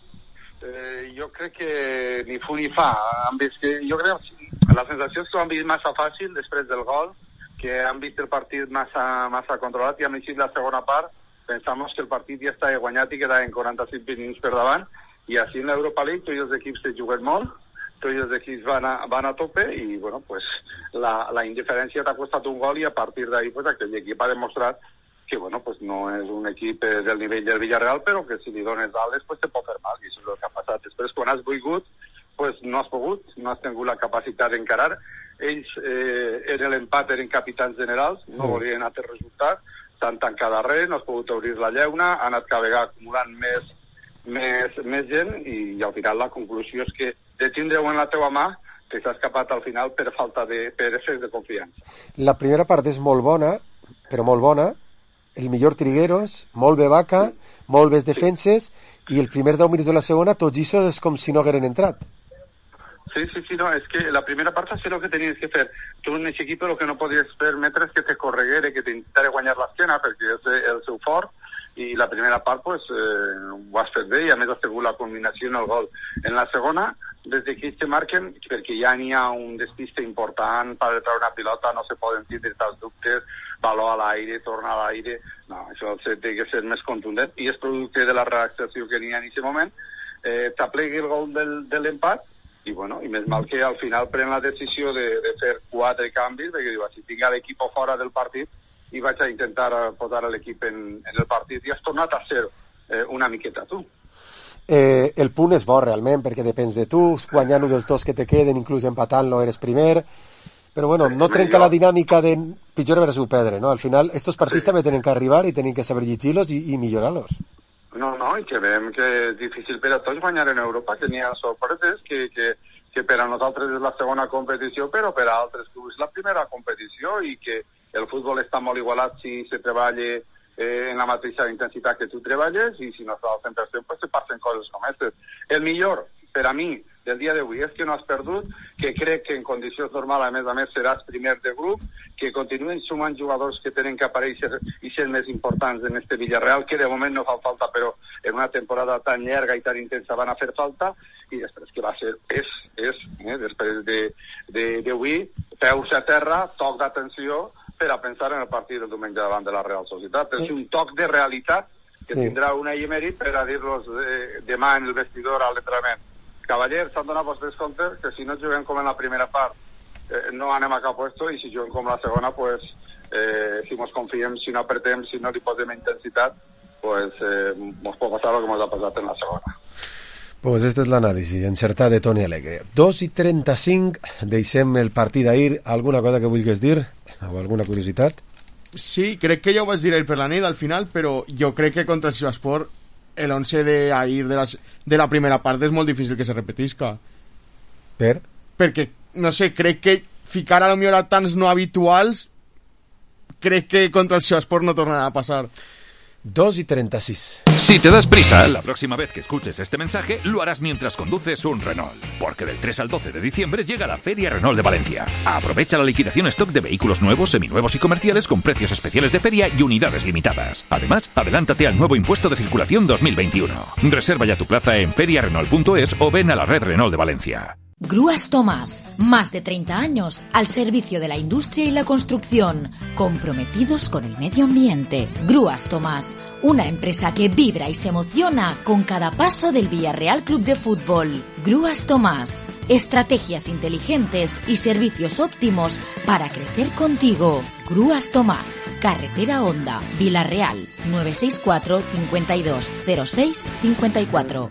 Eh, jo crec que ni fu ni fa. Han vist que, jo crec que la sensació és que ho han vist massa fàcil després del gol, que han vist el partit massa, massa controlat i han eixit la segona part. Pensamos que el partit ja estava guanyat i quedaven quaranta-cinc minuts per davant, i així en l'Europa League tots els equips se juguen molt, tots els equips van a, van a tope i bueno, pues, la, la indiferència t'ha costat un gol i a partir d'ahí pues, aquell equip ha demostrat que bueno, pues, no és un equip del nivell del Villarreal, però que si li dones ales pues, te pot fer mal, i això és el que ha passat. Després quan has volgut pues, no has pogut, no has tingut la capacitat d'encarar. ells eh, en l'empat eren capitans generals, no Mm. volien altres resultats, s'han tancat darrere, no has pogut obrir la llauna, han anat cada vegada acumulant més, més, més gent i, i al final la conclusió és que de tindre-ho en la teua mà que s'ha escapat al final per falta de, per excés de confiança. La primera part és molt bona, però molt bona, el millor Trigueros, molt bé Vaca, molt bé defenses, i el primer deu minuts de la segona, tots això és com si no hagueren entrat. Sí, sí, sí, no, és que la primera part és el que tenies que fer. Tu en aquest equip el que no podies permetre és que te correguera, que t'intentara guanyar l'esquena, perquè és el seu fort, i la primera part pues, eh, ho has fet bé i a més has tingut la combinació en el gol. En la segona, des de que ells te marquen, perquè ja n'hi ha un despiste important per treure una pilota, no se poden tindre tals dubtes, baló a l'aire, tornar a l'aire, no, això té que ser més contundent i és producte de la reacció que n'hi ha en aquest moment. Eh, t'aplegui el gol del, de l'empat i, bueno, i més mal que al final pren la decisió de, de fer quatre canvis, perquè diu, si tinc l'equip fora del partit i vaig a intentar posar l'equip en, en el partit i has tornat a ser eh, una miqueta tu. Eh, el punt és bo realment, perquè depens de tu, guanyant-ho dels dos que te queden, inclús empatant-lo eres primer, però bueno, no trenca la dinàmica de pitjor versus pedre, no? Al final, estos partits sí. també tenen que arribar i tenen que saber llegir-los i, i millorar-los. No, no, i que veiem que és difícil per a tots guanyar en Europa, que n'hi ha sorpreses, que, que, que per a nosaltres és la segona competició, però per a altres clubs és la primera competició i que el futbol està molt igualat si se treballa eh, en la mateixa intensitat que tu treballes i si no està al cent per cent pues se passen coses com aquestes. El millor per a mi del dia d'avui és que no has perdut, que crec que en condicions normals a més a més seràs primer de grup, que continuen sumant jugadors que tenen que aparèixer i ser més importants en este Villarreal, que de moment no fa falta, però en una temporada tan llarga i tan intensa van a fer falta, i després que va ser, és, és eh, després d'avui, peus a terra, toc d'atenció, per a pensar en el partit del diumenge davant de la Real Societat. És un toc de realitat que sí. tindrà una Emery per a dir-los eh, demà en el vestidor a l'entrenament. Cavallers, s'han donat vostres comptes que si no juguem com en la primera part eh, no anem a cap puesto i si juguem com la segona, pues, eh, si mos confiem, si no apretem, si no li posem intensitat, pues, eh, mos pot passar el que mos ha passat en la segona. Pues este és l'anàlisi encertat de Toni Alegre. dos i trenta-cinc, deixem el partit d'ahir. Alguna cosa que vulguis dir? O alguna curiositat? Sí, crec que ja ho vas dir ahir per la nit al final, però jo crec que contra el Sivasspor el once de ahir de la, de la primera part és molt difícil que se repetisca. Per? Perquè, no sé, crec que ficar a lo millor a tants no habituals crec que contra el Sivasspor no tornarà a passar. dos y treinta y seis. Si te das prisa, la próxima vez que escuches este mensaje lo harás mientras conduces un Renault, porque del tres al doce de diciembre llega la Feria Renault de Valencia. Aprovecha la liquidación stock de vehículos nuevos, seminuevos y comerciales con precios especiales de feria y unidades limitadas. Además, adelántate al nuevo impuesto de circulación dos mil veintiuno. Reserva ya tu plaza en feria renault punto es o ven a la red Renault de Valencia. Grúas Tomás, más de treinta años al servicio de la industria y la construcción, comprometidos con el medio ambiente. Grúas Tomás, una empresa que vibra y se emociona con cada paso del Villarreal Club de Fútbol. Grúas Tomás, estrategias inteligentes y servicios óptimos para crecer contigo. Grúas Tomás, Carretera Honda, Villarreal, nueve seis cuatro, cincuenta y dos, cero seis, cincuenta y cuatro.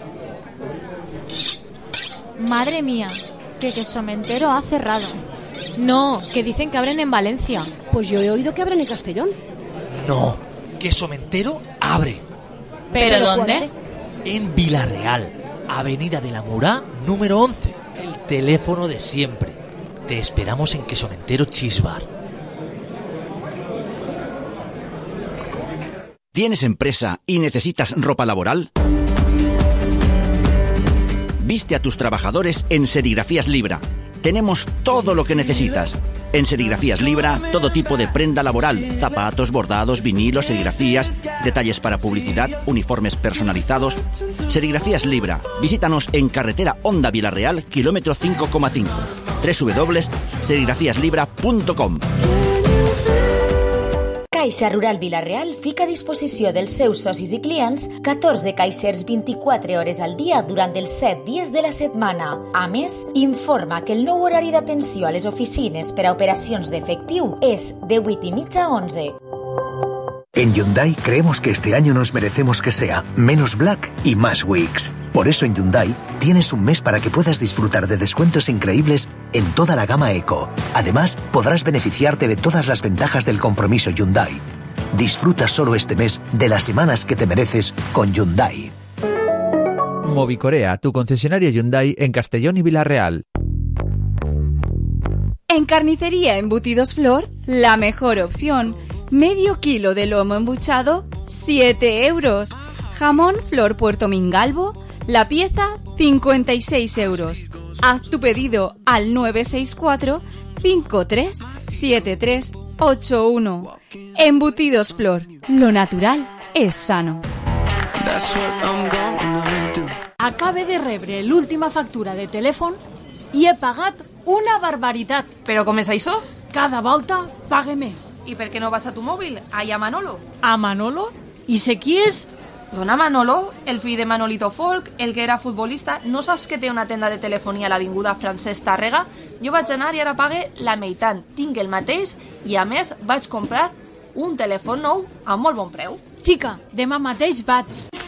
Madre mía, que Quesomentero ha cerrado. No, que dicen que abren en Valencia. Pues yo he oído que abren en Castellón. No, Quesomentero abre. ¿Pero, ¿Pero dónde? En Villarreal, Avenida de la Murá, número once. El teléfono de siempre. Te esperamos en Quesomentero Cheese Bar. ¿Tienes empresa y necesitas ropa laboral? Viste a tus trabajadores en Serigrafías Libra. Tenemos todo lo que necesitas. En Serigrafías Libra, todo tipo de prenda laboral, zapatos, bordados, vinilos, serigrafías, detalles para publicidad, uniformes personalizados. Serigrafías Libra. Visítanos en Carretera Honda Villarreal, kilómetro cinco coma cinco. doble u doble u doble u punt serigrafías libra punt com. Caixa Rural Villarreal fica a disposició dels seus socis i clients catorze caixers vint-i-quatre hores al dia durant els set dies de la setmana. A més, informa que el nou horari d'atenció a les oficines per a operacions d'efectiu és de vuit i mitja a onze. En Hyundai creemos que este año nos merecemos que sea menos black y más weeks. Por eso en Hyundai tienes un mes para que puedas disfrutar de descuentos increíbles en toda la gama Eco. Además, podrás beneficiarte de todas las ventajas del compromiso Hyundai. Disfruta solo este mes de las semanas que te mereces con Hyundai. Movicorea, tu concesionario Hyundai en Castellón y Villarreal. En Carnicería Embutidos Flor, la mejor opción. Medio kilo de lomo embuchado, siete euros. Jamón Flor Puerto Mingalvo, la pieza, cincuenta y seis euros. Haz tu pedido al nueve seis cuatro, cinco tres siete tres ocho uno. Embutidos Flor, lo natural és sano. Acabe de rebre l'última factura de telèfon i he pagat una barbaritat. Però com és això? Cada volta pague més. I per què no vas a tu mòbil? Allà a Manolo. A Manolo? I sé qui és? Dona Manolo, el fill de Manolito Folk, el que era futbolista. No saps que té una tenda de telefonia a l'avinguda Francesc Tàrrega? Jo vaig anar i ara pague la meitat. Tinc el mateix i, a més, vaig comprar un telèfon nou a molt bon preu. Xica, demà mateix vaig.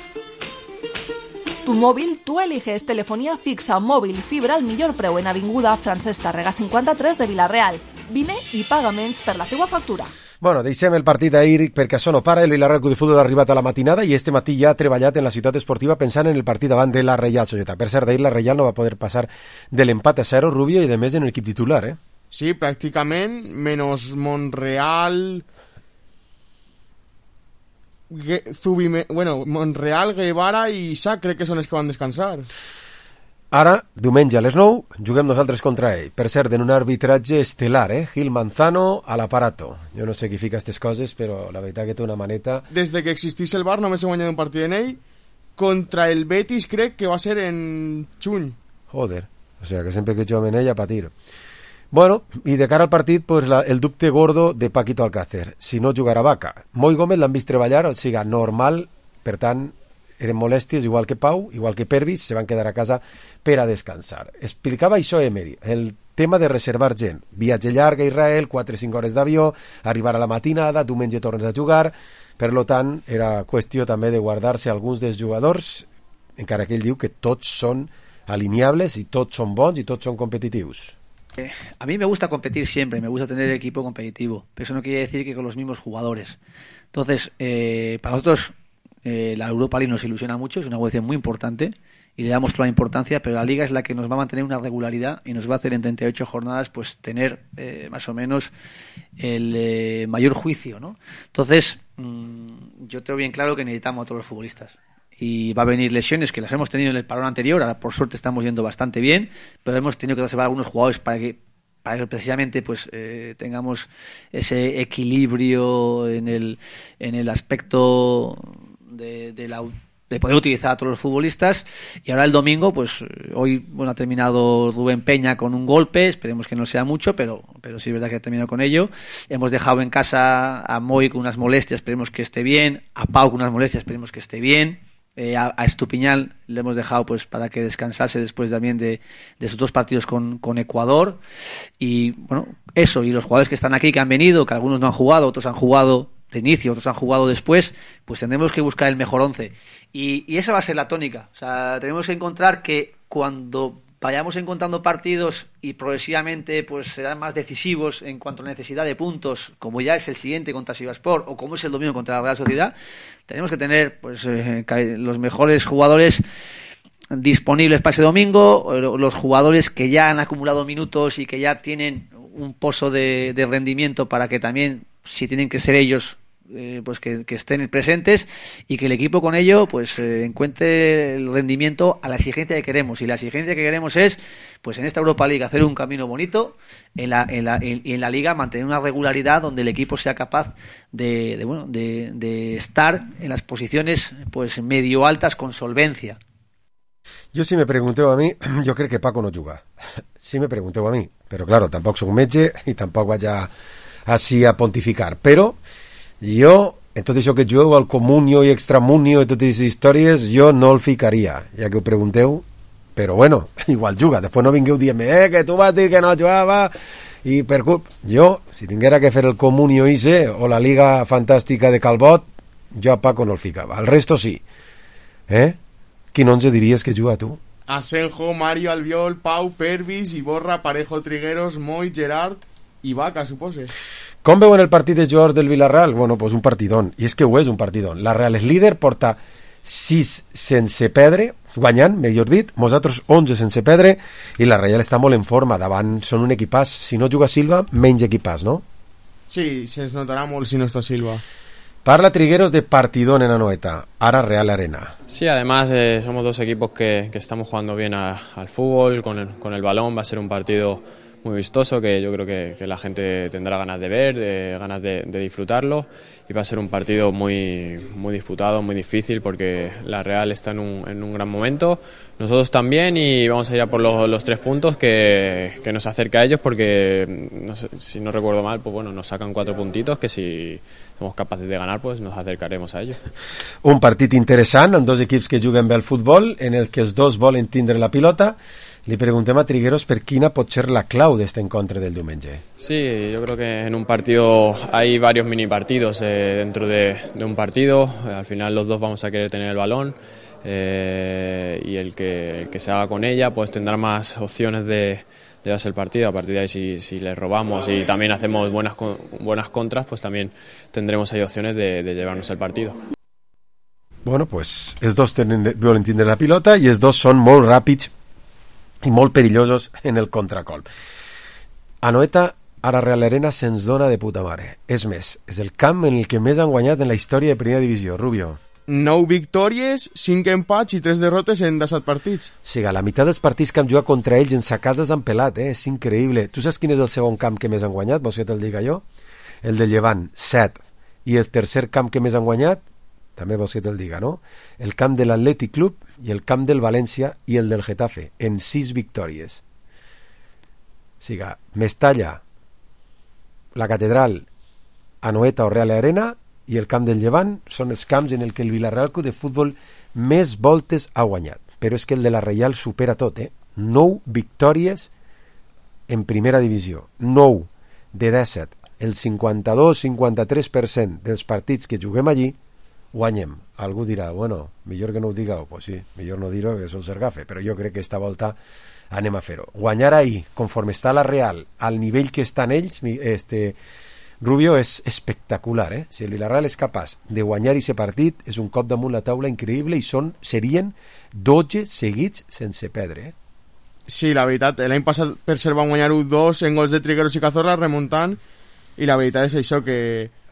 Tu mòbil, tu eliges telefonía fixa, mòbil i fibra al millor preu en avinguda Francesc Tàrrega cinquanta-tres de Vilareal. Vine i paga menys per la teua factura. Bueno, deixem el partit d'ahir perquè això no para. El Villarreal Club de Futbol ha arribat a la matinada i este matí ja ha treballat en la ciutat esportiva pensant en el partit davant de la Reial Societat. Per cert, d'ahir la Reial no va poder passar de l'empat a zero, Rubio, i de més en l'equip titular, eh? Sí, pràcticament, menys Monreal... Ge- Zubime... Bueno, Monreal, Guevara i Isaac crec que són els que van descansar. Ara, diumenge a les nou, juguem nosaltres contra ell. Per cert, en un arbitratge estel·lar, eh? Gil Manzano a l'aparato. Jo no sé qui fica aquestes coses, però la veritat que té una maneta... Des de que existís el bar només he guanyat un partit en ell. Contra el Betis crec que va ser en juny. Joder, o sea que sempre que juguem en ell a patir. Bueno, i de cara al partit, pues, la, el dubte gordo de Paquito Alcácer. Si no jugarà Vaca. Moi Gómez l'han vist treballar, o sigui, normal, per tant... eren molèsties, igual que Pau, igual que Pervis, se van quedar a casa per a descansar. Explicava això Emery, el tema de reservar gent. Viatge llarg a Israel, quatre o cinc hores d'avió, arribar a la matinada, diumenge tornes a jugar, per lo tant, era qüestió també de guardar-se alguns dels jugadors, encara que ell diu que tots són alineables i tots són bons i tots són competitius. Eh, a mí me gusta competir siempre, me gusta tener equipo competitivo, pero eso no quiere decir que con los mismos jugadores. Entonces, eh, para nosotros... Eh, la Europa League nos ilusiona mucho, es una competición muy importante y le damos toda la importancia, pero la Liga es la que nos va a mantener una regularidad y nos va a hacer en treinta y ocho jornadas pues tener eh, más o menos el eh, mayor juicio, ¿no? Entonces, mmm, yo tengo bien claro que necesitamos a todos los futbolistas y va a venir lesiones que las hemos tenido en el parón anterior, ahora por suerte estamos yendo bastante bien, pero hemos tenido que reservar algunos jugadores para que para que precisamente pues eh, tengamos ese equilibrio en el en el aspecto De, de, la, de poder utilizar a todos los futbolistas. Y ahora el domingo, pues hoy bueno ha terminado Rubén Peña con un golpe, esperemos que no sea mucho, pero, pero sí es verdad que ha terminado con ello. Hemos dejado en casa a Moy con unas molestias, esperemos que esté bien, a Pau con unas molestias, esperemos que esté bien. Eh, a, a Estupiñán le hemos dejado pues para que descansase después también de, de sus dos partidos con, con Ecuador. Y bueno, eso, y los jugadores que están aquí, que han venido, que algunos no han jugado, otros han jugado de inicio, otros han jugado después, pues tendremos que buscar el mejor once. Y, y esa va a ser la tónica. O sea, tenemos que encontrar que cuando vayamos encontrando partidos y progresivamente pues serán más decisivos en cuanto a la necesidad de puntos, como ya es el siguiente contra Sivasspor o como es el domingo contra la Real Sociedad, tenemos que tener pues eh, los mejores jugadores disponibles para ese domingo, los jugadores que ya han acumulado minutos y que ya tienen un pozo de, de rendimiento para que también, si tienen que ser ellos, eh, pues que, que estén presentes y que el equipo con ello pues eh, encuentre el rendimiento a la exigencia que queremos. Y la exigencia que queremos es, pues en esta Europa League, hacer un camino bonito, en la, en la, en, en la Liga mantener una regularidad donde el equipo sea capaz de, de bueno de, de estar en las posiciones pues medio altas con solvencia. Jo, si me pregunteu a mi, jo crec que Paco no juga. Si me pregunteu a mi. Però, claro, tampoc soc metge i tampoc vaig a, així a pontificar. Però jo, en tot això que jugueu al comunio i extramunio i totes aquestes històries, jo no el ficaria, ja que ho pregunteu. Però, bueno, igual juga. Després no vingueu dient-me, eh, que tu vas dir que no jugava i per culpa... Jo, si tinguera que fer el comunio ise o la Liga Fantàstica de Calbot, jo a Paco no el ficava. El resto sí. Eh? Quin onze diries que juga, tu? Asenjo, Mario, Albiol, Pau, Pervis, Iborra, Parejo, Trigueros, Moy, Gerard i Vaca, supose. Com veuen el partit de jugadors del Villarreal? Bueno, pues un partidón, i és que ho és un partidón. La Real és líder, porta sis sense perdre, guanyant, millor dit, nosaltres onze sense perdre, i la Real està molt en forma, davant són un equipàs, si no juga Silva, menys equipàs, no? Sí, se'ns notarà molt si no està Silva. Parla Trigueros de partidón en Anoeta, ahora Real Arena. Sí, además eh, somos dos equipos que, que estamos jugando bien a, al fútbol, con el, con el balón, va a ser un partido muy vistoso que yo creo que, que la gente tendrá ganas de ver, de, ganas de, de disfrutarlo, y va a ser un partido muy, muy disputado, muy difícil, porque la Real está en un, en un gran momento, nosotros también, y vamos a ir a por los, los tres puntos que, que nos acerca a ellos, porque no sé, si no recuerdo mal, pues bueno, nos sacan cuatro puntitos que si somos capaces de ganar, pues nos acercaremos a ellos. Un partit interessant amb dos equips que juguen bé al futbol, en el que els dos volen tindre la pilota. Li preguntem a Trigueros per quina pot ser la clau d'este encontre del diumenge. Sí, yo creo que en un partido hay varios mini partidos eh, dentro de, de un partido. Al final los dos vamos a querer tener el balón eh, y el que, el que se haga con ella pues tendrá más opciones de llevarse el partido. A partir de ahí, si, si le robamos y también hacemos buenas, buenas contras, pues también tendremos ahí opciones de, de llevarnos el partido. Bueno, pues els dos tenen, volen tindre la pilota i els dos són molt ràpids i molt perillosos en el contracolp. Anoeta, ara Real Arena, se'ns dona de puta mare. És més, és el camp en el que més han guanyat en la història de primera divisió. Rubio. Nou victòries, cinc empats i tres derrotes en disset partits. O sigui, la meitat dels partits que han jugat contra ells en sa casa s'han pelat, eh? És increïble. Tu saps quin és el segon camp que més han guanyat? Vols que te'l diga jo? El de Llevant, set. I el tercer camp que més han guanyat? També vols que te'l diga, no? El camp de l'Atlètic Club i el camp del València i el del Getafe, en sis victòries. O sigui, Mestalla, la Catedral, Anoeta o Real Arena i el camp del Llevant són els camps en el que el Villarreal Club de Futbol més voltes ha guanyat. Però és que el de la Reial supera tot, eh? Nou victòries en primera divisió. Nou de disset. El cinquanta-dos cinquanta-tres per cent dels partits que juguem allí guanyem. Algú dirà, bueno, millor que no ho digueu. Pues sí, millor no dir-ho, que sol ser gafe, però jo crec que esta volta anem a fer-ho. Guanyar ahir, conforme està la Real, al nivell que estan ells, este Rubio, és espectacular, eh? Si el Villarreal és capaç de guanyar aquest partit, és un cop damunt la taula increïble i són, serien dotze seguits sense perdre, eh? Sí, la veritat, l'any passat per ser van guanyar u dos en gols de Trigueros i Cazorla remuntant, i la veritat és això que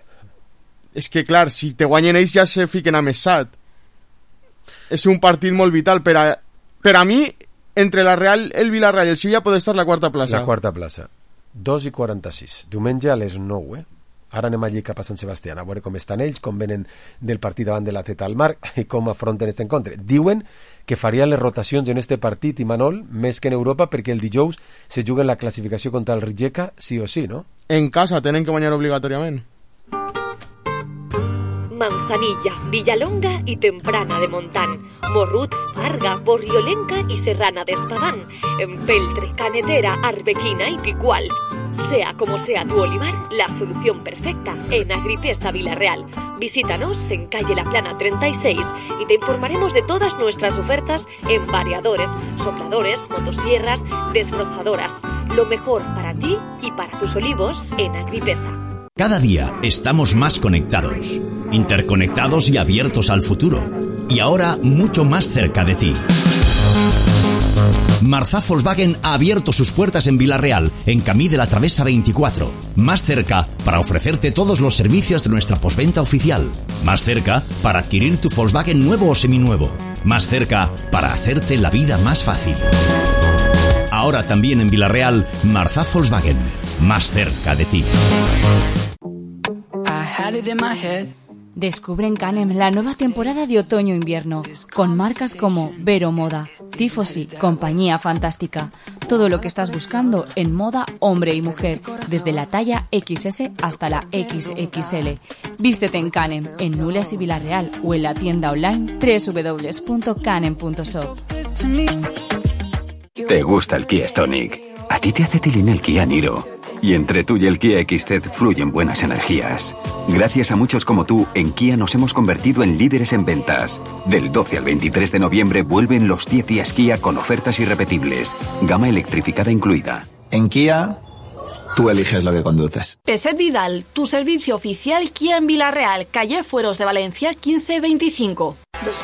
és que, clar, si te guanyen ells ja se fiquen a Messat. És un partit molt vital. Per a, per a mi, entre la Real, el Villarreal i el Sevilla pot estar la quarta plaça. La quarta plaça. dos i quaranta-sis. Diumenge a les nou, eh? Ara anem allí cap a Sant Sebastià, a veure com estan ells, com venen del partit davant de la Z al Marc i com afronten aquest encontre. Diuen que farien les rotacions en este partit, i Manol, més que en Europa, perquè el dijous se juguen la classificació contra el Rijeka sí o sí, no? En casa tenen que guanyar obligatòriament. Manzanilla, Villalonga y Temprana de Montán, Morrut, Farga, Borriolenca y Serrana de Espadán, Empeltre, Canetera, Arbequina y Picual. Sea como sea tu olivar, la solución perfecta en Agripesa Villarreal. Visítanos en calle La Plana treinta y seis y te informaremos de todas nuestras ofertas en variadores, sopladores, motosierras, desbrozadoras. Lo mejor para ti y para tus olivos en Agripesa. Cada día estamos más conectados, interconectados y abiertos al futuro. Y ahora mucho más cerca de ti. Marzá Volkswagen ha abierto sus puertas en Villarreal, en Camí de la Travesa veinticuatro. Más cerca para ofrecerte todos los servicios de nuestra postventa oficial. Más cerca para adquirir tu Volkswagen nuevo o seminuevo. Más cerca para hacerte la vida más fácil. Ahora también en Villarreal, Marzá Volkswagen. Más cerca de ti. Descubre en Canem la nueva temporada de otoño-invierno, con marcas como Vero Moda, Tifosi, Compañía Fantástica. Todo lo que estás buscando en moda hombre y mujer, desde la talla equis ese hasta la equis equis ele. Vístete en Canem, en Nules y Villarreal, o en la tienda online doble u doble u doble u punto canem punto shop. ¿Te gusta el Kia Stonic? A ti te hace tilín el Kia Niro. Y entre tú y el Kia X C fluyen buenas energías. Gracias a muchos como tú, en Kia nos hemos convertido en líderes en ventas. Del doce al veintitrés de noviembre vuelven los diez días Kia con ofertas irrepetibles. Gama electrificada incluida. En Kia, tú eliges lo que conduces. Peset Vidal, tu servicio oficial Kia en Villarreal, calle Fueros de Valencia quince veinticinco.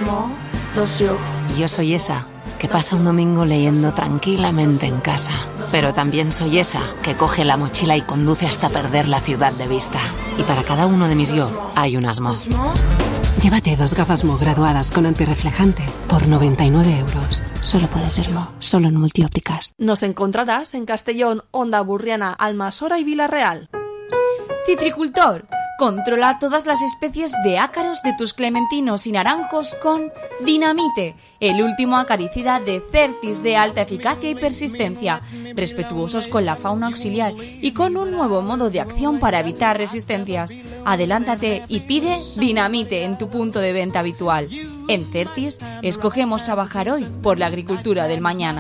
Yo soy esa que pasa un domingo leyendo tranquilamente en casa. Pero también soy esa que coge la mochila y conduce hasta perder la ciudad de vista. Y para cada uno de mis yo hay un Asmo. Llévate dos gafas Mo graduadas con antirreflejante por noventa y nueve euros. Solo puede ser Mo, solo en Multiópticas. Nos encontrarás en Castellón, Onda Burriana, Almasora y Villarreal. Citricultor, controla todas las especies de ácaros de tus clementinos y naranjos con Dinamite, el último acaricida de Certis de alta eficacia y persistencia, respetuosos con la fauna auxiliar y con un nuevo modo de acción para evitar resistencias. Adelántate y pide Dinamite en tu punto de venta habitual. En Certis, escogemos trabajar hoy por la agricultura del mañana.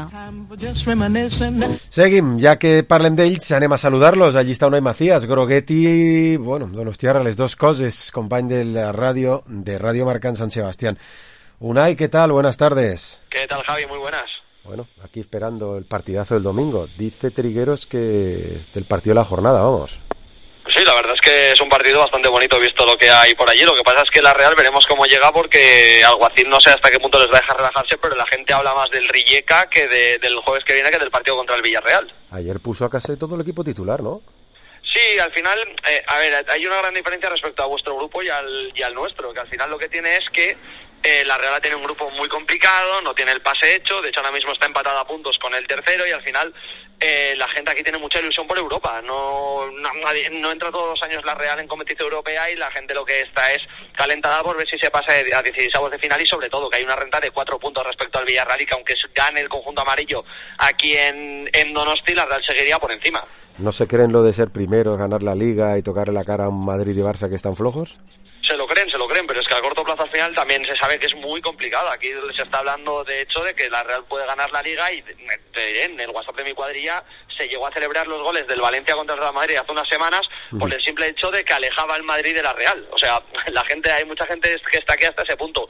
Seguim, ja que parlem d'ells, anem a saludar-los. Allí està Unai Macías, Groguetti, bueno, Donostiarra, les dos coses, company de la radio, de Radio Marcán San Sebastián. Unai, ¿qué tal? Buenas tardes. ¿Qué tal, Javi? Muy buenas. Bueno, aquí esperando el partidazo del domingo. Dice Trigueros que es del partido de la jornada, vamos. Sí, la verdad es que es un partido bastante bonito visto lo que hay por allí. Lo que pasa es que la Real veremos cómo llega porque Alguacil no sé hasta qué punto les va a dejar relajarse, pero la gente habla más del Rijeka que de, del jueves que viene que del partido contra el Villarreal. Ayer puso a casi todo el equipo titular, ¿no? Sí, al final, eh, a ver, hay una gran diferencia respecto a vuestro grupo y al, y al nuestro, que al final lo que tiene es que eh, la Real tiene un grupo muy complicado, no tiene el pase hecho, de hecho ahora mismo está empatada a puntos con el tercero y al final eh, la gente aquí tiene mucha ilusión por Europa. No, no, nadie, no entra todos los años la Real en competición europea y la gente lo que está es calentada por ver si se pasa a dieciséis de final y sobre todo que hay una renta de cuatro puntos respecto al Villarreal y que aunque gane el conjunto amarillo aquí en, en Donosti, la Real seguiría por encima. ¿No se creen lo de ser primero, ganar la Liga y tocarle la cara a un Madrid y Barça que están flojos? Se lo creen, se lo creen, pero es que a corto plazo al final también se sabe que es muy complicado. Aquí se está hablando de hecho de que la Real puede ganar la Liga y en el WhatsApp de mi cuadrilla se llegó a celebrar los goles del Valencia contra el Real Madrid hace unas semanas por el simple hecho de que alejaba al Madrid de la Real. O sea, la gente, hay mucha gente que está aquí hasta ese punto.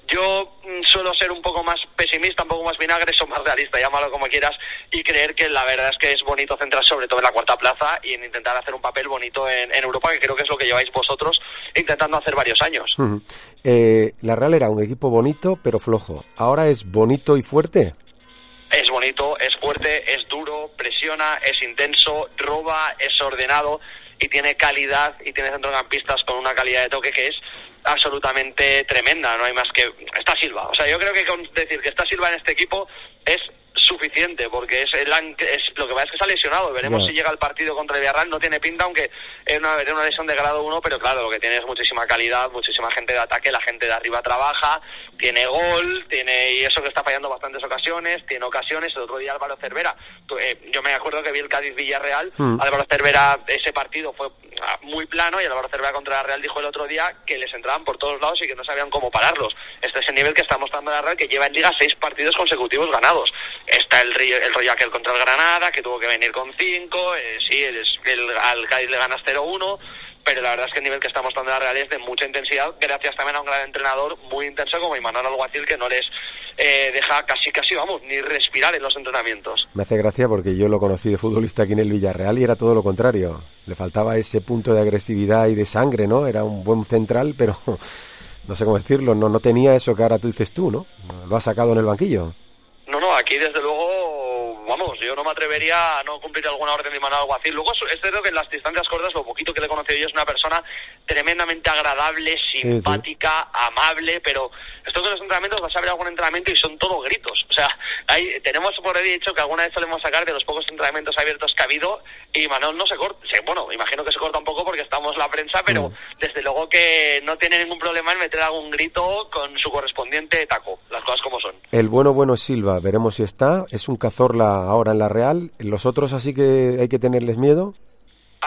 Yo mm, suelo ser un poco más pesimista, un poco más vinagre, o más realista, llámalo como quieras, y creer que la verdad es que es bonito centrar sobre todo en la cuarta plaza y en intentar hacer un papel bonito en, en Europa, que creo que es lo que lleváis vosotros intentando hacer varios años. Uh-huh. eh, la Real era un equipo bonito pero flojo. ¿Ahora es bonito y fuerte? Es bonito, es fuerte, es duro, presiona, es intenso, roba, es ordenado y tiene calidad y tiene centrocampistas con una calidad de toque que es absolutamente tremenda. No hay más que... Está Silva. O sea, yo creo que con decir que está Silva en este equipo es suficiente, porque es, el, es lo que pasa es que está lesionado. Veremos yeah. si llega al partido contra el Villarreal. No tiene pinta, aunque es una, es una lesión de grado uno, pero claro, lo que tiene es muchísima calidad, muchísima gente de ataque, la gente de arriba trabaja, tiene gol, tiene y eso que está fallando bastantes ocasiones, tiene ocasiones. El otro día Álvaro Cervera, eh, yo me acuerdo que vi el Cádiz-Villarreal, mm. Álvaro Cervera, ese partido fue muy plano y Álvaro Cervera contra la Real dijo el otro día que les entraban por todos lados y que no sabían cómo pararlos. Este es el nivel que está mostrando la Real, que lleva en Liga seis partidos consecutivos ganados. Está el, el rollo aquel contra el Granada, que tuvo que venir con cinco, eh, sí, el, el, al Cádiz le ganas cero uno, pero la verdad es que el nivel que está mostrando la Real es de mucha intensidad, gracias también a un gran entrenador muy intenso como Imanol Alguacil, que no les eh, deja casi, casi, vamos, ni respirar en los entrenamientos. Me hace gracia porque yo lo conocí de futbolista aquí en el Villarreal y era todo lo contrario. Le faltaba ese punto de agresividad y de sangre, ¿no? Era un buen central, pero no sé cómo decirlo, no, no tenía eso que ahora tú dices tú, ¿no? Lo ha sacado en el banquillo. No, no, aquí desde luego, vamos, yo no me atrevería a no cumplir alguna orden de Imanol Alguacil. Luego es cierto que en las distancias cortas, lo poquito que le he conocido yo, es una persona tremendamente agradable, simpática, sí, sí. amable, pero esto que los entrenamientos, vas a ver algún entrenamiento y son todo gritos. O sea, hay, tenemos por ahí dicho que alguna vez solemos sacar de los pocos entrenamientos abiertos que ha habido y Imanol no se corta, bueno, imagino que se corta un poco porque estamos la prensa, pero mm. desde luego que no tiene ningún problema en meter algún grito con su correspondiente taco, las cosas como son. El bueno bueno es Silva, veremos si está, es un Cazorla ahora en la Real, los otros así que hay que tenerles miedo. A ver,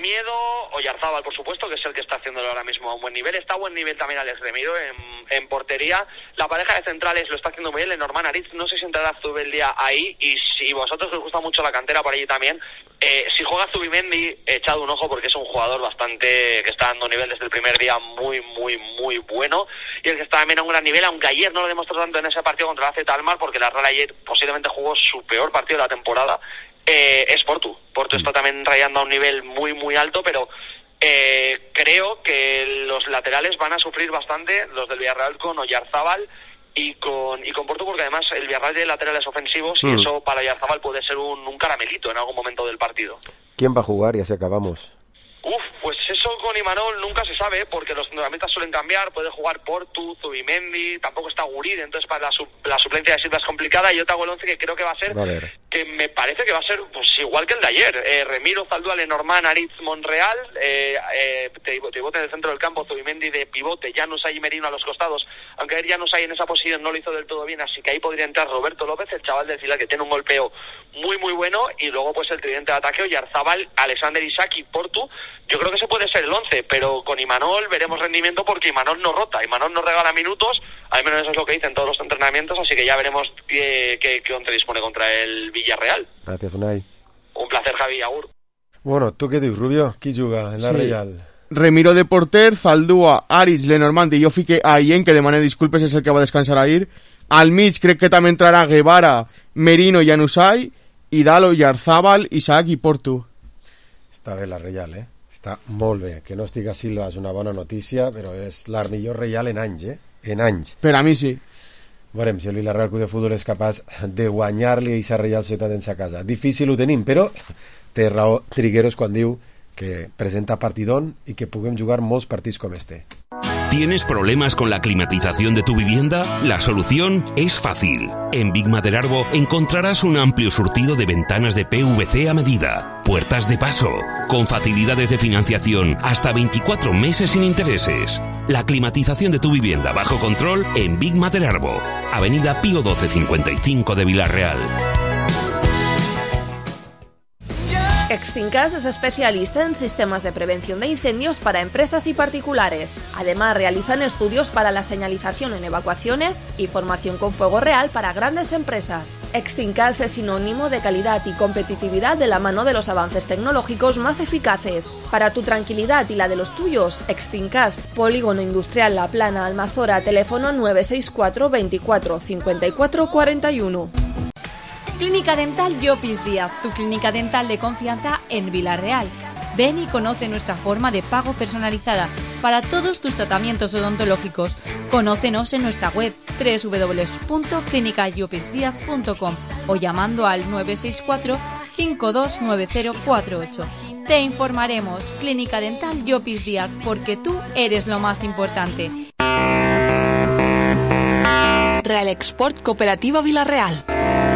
miedo, Oyarzábal, por supuesto, que es el que está haciéndolo ahora mismo a un buen nivel. Está a buen nivel también Alex Remiro en, en portería. La pareja de centrales lo está haciendo muy bien. Lenormand Aritz, no sé si entrará Zubeldia ahí, y si vosotros os gusta mucho la cantera por allí también, eh, si juega Zubimendi, echad un ojo porque es un jugador bastante que está dando nivel desde el primer día muy, muy, muy bueno, y el que está también a un gran nivel, aunque ayer no lo demostró tanto en ese partido contra la Z Almar, porque la Real ayer posiblemente jugó su peor partido de la temporada. Eh, es Portu. Portu está también rayando a un nivel muy muy alto, pero eh, creo que los laterales van a sufrir bastante, los del Villarreal, con Oyarzábal y con y con Portu, porque además el Villarreal tiene laterales ofensivos y mm. eso para Oyarzábal puede ser un, un caramelito en algún momento del partido. ¿Quién va a jugar? Y así acabamos. Uf, pues eso con Imanol nunca se sabe, porque los centrocampistas suelen cambiar. Puede jugar Portu, Zubimendi, tampoco está Guride, entonces para la, su, la suplencia de Silva es complicada. Y yo te hago el once que creo que va a ser, a ver. que me parece que va a ser pues igual que el de ayer. Eh, Remiro, Zaldúa, Lenormand, Aritz, Monreal, eh, eh, pivote en el centro del campo, Zubimendi de pivote, Januzaj y Merino a los costados. Aunque ayer Januzaj en esa posición no lo hizo del todo bien, así que ahí podría entrar Roberto López, el chaval del Filial, que tiene un golpeo muy muy bueno, y luego pues el tridente de ataque, Oyarzábal, Alexander Isak y Portu. Yo creo que ese puede ser el once, pero con Imanol veremos rendimiento, porque Imanol no rota, Imanol no regala minutos, al menos eso es lo que dicen todos los entrenamientos, así que ya veremos qué, qué, qué once dispone contra el Villarreal. Gracias, Unai. Un placer, Javi, agur. Bueno, tu què dius, Rubio? Qui juga en la sí. Reial? Remiro de porter, Zaldúa, Aritz, Lenormand i jo fiqué a Ayen, que demané disculpes, és el que va descansar ahir. Al mig crec que també entrarà Guevara, Merino i Januzaj, i Dalo, Oyarzábal, Isaac i Portu. Està bé la Reial, eh? Està molt bé. Que no estiga Silva és una bona notícia, però és la millor Reial en anys, eh? En anys. Per a mi sí. Veurem si el Villarreal Club de Futbol és capaç de guanyar-li a aquesta Reial Societat en sa casa. Difícil ho tenim, però té raó Trigueros quan diu que presenta partidón y que puguem jugar molts partits com este. ¿Tienes problemas con la climatización de tu vivienda? La solución es fácil. En Big Maderarbo encontrarás un amplio surtido de ventanas de P V C a medida, puertas de paso, con facilidades de financiación hasta veinticuatro meses sin intereses. La climatización de tu vivienda bajo control en Big Maderarbo, Avenida Pío doce cincuenta y cinco de Villarreal. Extincas es especialista en sistemas de prevención de incendios para empresas y particulares. Además, realizan estudios para la señalización en evacuaciones y formación con fuego real para grandes empresas. Extincas es sinónimo de calidad y competitividad de la mano de los avances tecnológicos más eficaces. Para tu tranquilidad y la de los tuyos, Extincas, Polígono Industrial La Plana, Almazora, teléfono nueve seis cuatro veinticuatro cincuenta y cuatro cuarenta y uno. Clínica Dental Llopis Díaz, tu clínica dental de confianza en Villarreal. Ven y conoce nuestra forma de pago personalizada para todos tus tratamientos odontológicos. Conócenos en nuestra web doble u doble u doble u punto clínica llopis díaz punto com o llamando al nueve seis cuatro cinco dos nueve cero cuatro ocho. Te informaremos. Clínica Dental Llopis Díaz, porque tú eres lo más importante. Real Export Cooperativa Villarreal.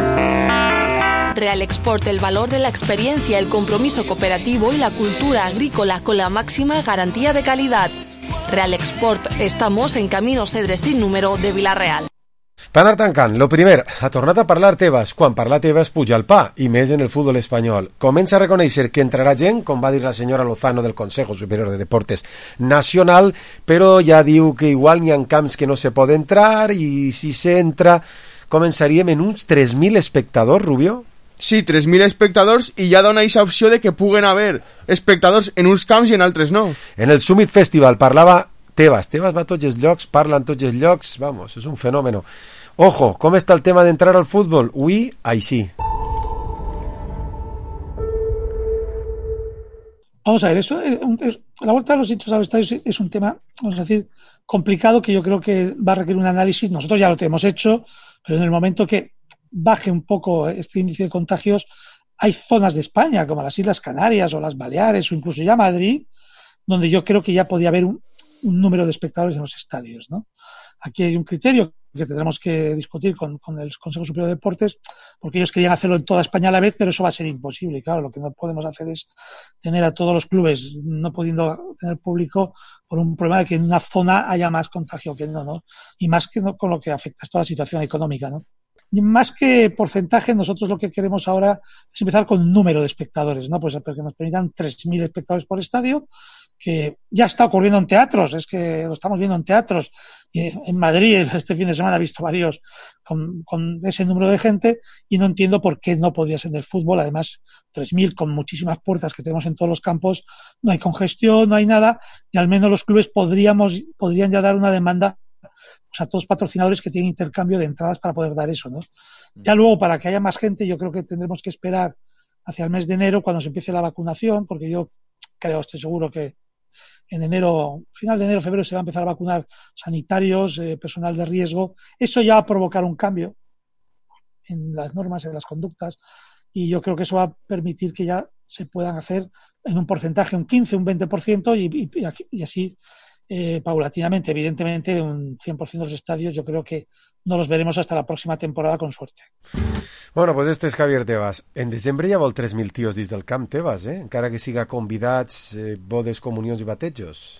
Real Export, el valor de la experiencia, el compromiso cooperativo y la cultura agrícola con la máxima garantía de calidad. Real Export, estamos en Camino Cedre sin número de Villarreal. Per anar tancant, lo primer, ha tornat a parlar Tebas. Quan parla Tebas puja el pa, i més en el futbol espanyol. Comença a reconèixer que entrarà gent, com va dir la senyora Lozano del Consejo Superior de Deportes Nacional, però ja diu que igual n'hi ha camps que no se pot entrar, i si s'entra començaríem en uns tres mil espectadors, Rubio? Sí, tres mil espectadors, i ja dona aquesta opció de que puguen haver espectadors en uns camps i en altres no. En el Summit Festival parlava Tebas. Tebas va a tots els llocs, parla en tots els llocs, vamos, és un fenómeno. Ojo, com està el tema de entrar al fútbol? Ui, així. Vamos a ver, eso es, es, la vuelta de los hinchas a los estadios es un tema, vamos a decir, complicado, que yo creo que va a requerir un análisis. Nosotros ya lo hemos hecho, pero en el momento que baje un poco este índice de contagios, hay zonas de España, como las Islas Canarias o las Baleares o incluso ya Madrid, donde yo creo que ya podía haber un, un número de espectadores en los estadios, ¿no? Aquí hay un criterio que tendremos que discutir con, con el Consejo Superior de Deportes, porque ellos querían hacerlo en toda España a la vez, pero eso va a ser imposible. Claro, lo que no podemos hacer es tener a todos los clubes no pudiendo tener público por un problema de que en una zona haya más contagio que no, ¿no? Y más que no con lo que afecta a toda la situación económica, ¿no? más que porcentaje, nosotros lo que queremos ahora es empezar con número de espectadores, ¿no? Pues porque nos permitan tres mil espectadores por estadio, que ya está ocurriendo en teatros, es que lo estamos viendo en teatros. Y en Madrid este fin de semana he visto varios con, con ese número de gente y no entiendo por qué no podía ser del fútbol. Además, tres mil con muchísimas puertas que tenemos en todos los campos, no hay congestión, no hay nada, y al menos los clubes podríamos podrían ya dar una demanda, o sea, todos patrocinadores que tienen intercambio de entradas para poder dar eso, ¿no? Ya luego, para que haya más gente, yo creo que tendremos que esperar hacia el mes de enero, cuando se empiece la vacunación, porque yo creo, estoy seguro que en enero, final de enero, febrero, se va a empezar a vacunar sanitarios, eh, personal de riesgo. Eso ya va a provocar un cambio en las normas, en las conductas, y yo creo que eso va a permitir que ya se puedan hacer en un porcentaje, un quince, un veinte por ciento, y, y, y así eh, paulatinamente. Evidentemente, un cien por ciento de los estadios yo creo que no los veremos hasta la próxima temporada, con suerte. Bueno, pues este és Javier Tebas. En desembre ja vol tres mil tios dins del camp, Tebas, eh? Encara que siga convidats, eh, bodes, comunions i batejos.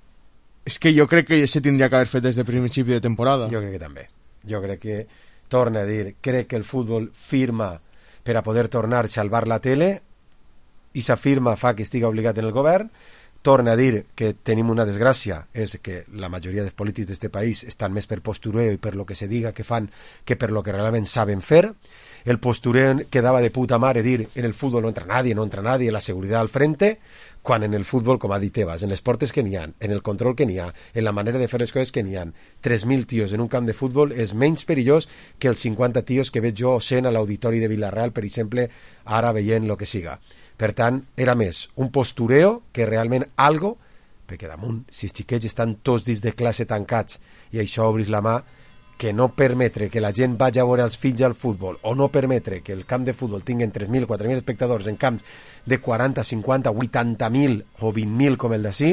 És que jo crec que se tindria que haver fet des de principi de temporada. Jo crec que també. Jo crec que, torna a dir, crec que el futbol firma per a poder tornar a salvar la tele, i sa firma fa que estiga obligat en el govern. Torna a dir que tenim una desgràcia, és que la majoria dels polítics d'este país estan més per postureo i per lo que se diga que fan que per lo que realment saben fer. El postureo quedava de puta mare dir en el futbol no entra nadie, no entra nadie, la seguridad al frente, quan en el futbol, com ha dit Tebas, en les portes que n'hi ha, en el control que n'hi ha, en la manera de fer les coses que n'hi ha, tres mil tios en un camp de futbol és menys perillós que els cinquanta tios que veig jo sent a l'auditori de Villarreal, per exemple, ara veient lo que siga. Per tant, era més un postureo que realment algo, perquè damunt, si els xiquets estan tots dins de classe tancats i això obris la mà, que no permetre que la gent vagi a veure els fills al futbol, o no permetre que el camp de futbol tinguin tres mil, quatre mil espectadors en camps de quaranta, cinquanta, vuitanta mil o vint mil com el d'ací,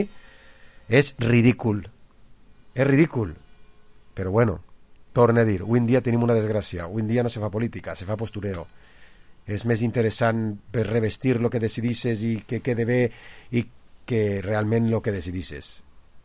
és ridícul. És ridícul. Però bueno, torna a dir, avui en dia tenim una desgràcia, avui en dia no se fa política, se fa postureo. És més interessant per revestir el que decidisses i que quede bé i que realment el que decidisses.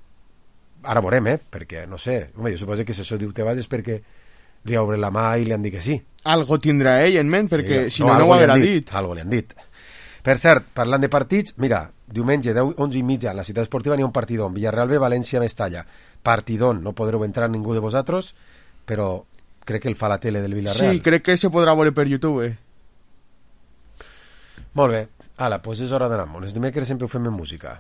Ara veurem, eh? Perquè, no sé, home, jo suposo que si això diu Tebas és perquè li obre la mà i li han dit que sí. Algo tindrà ell en ment, perquè sí, si no, no, no ho haurà dit. Algo li han dit. Per cert, parlant de partits, mira, diumenge, deu, onze i mitja, en la ciutat esportiva n'hi ha un partidón, Villarreal B, València, Mestalla. Partidón, no podreu entrar ningú de vosaltres, però crec que el fa la tele del Villarreal. Sí, crec que se podrà veure per YouTube, eh? Molt bé, ala, doncs és hora d'anar-nos. Els dimecres sempre ho fem en música.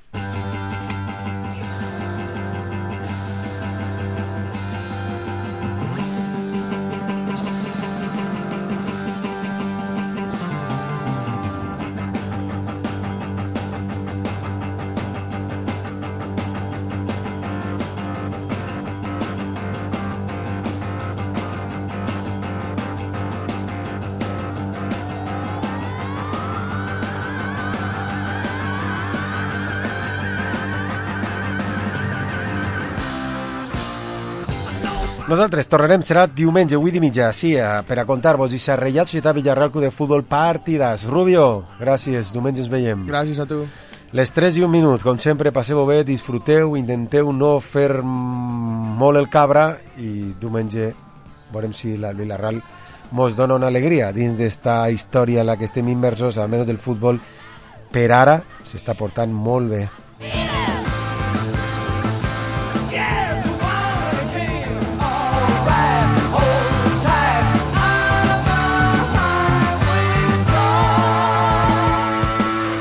Nosaltres tornarem, serà diumenge, vuit i mitja, sí, per a contar-vos i la Reial Societat Villarreal Club de Futbol partides. Rubio, gràcies, diumenge ens veiem. Gràcies a tu. Les tres i un minut, com sempre, passeu bé, disfruteu, intenteu no fer molt el cabra i diumenge veurem si la Villarreal mos dona una alegria dins d'esta història en la que estem immersos, almenys del futbol, per ara s'està portant molt bé.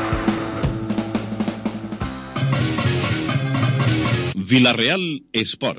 Villarreal Esport.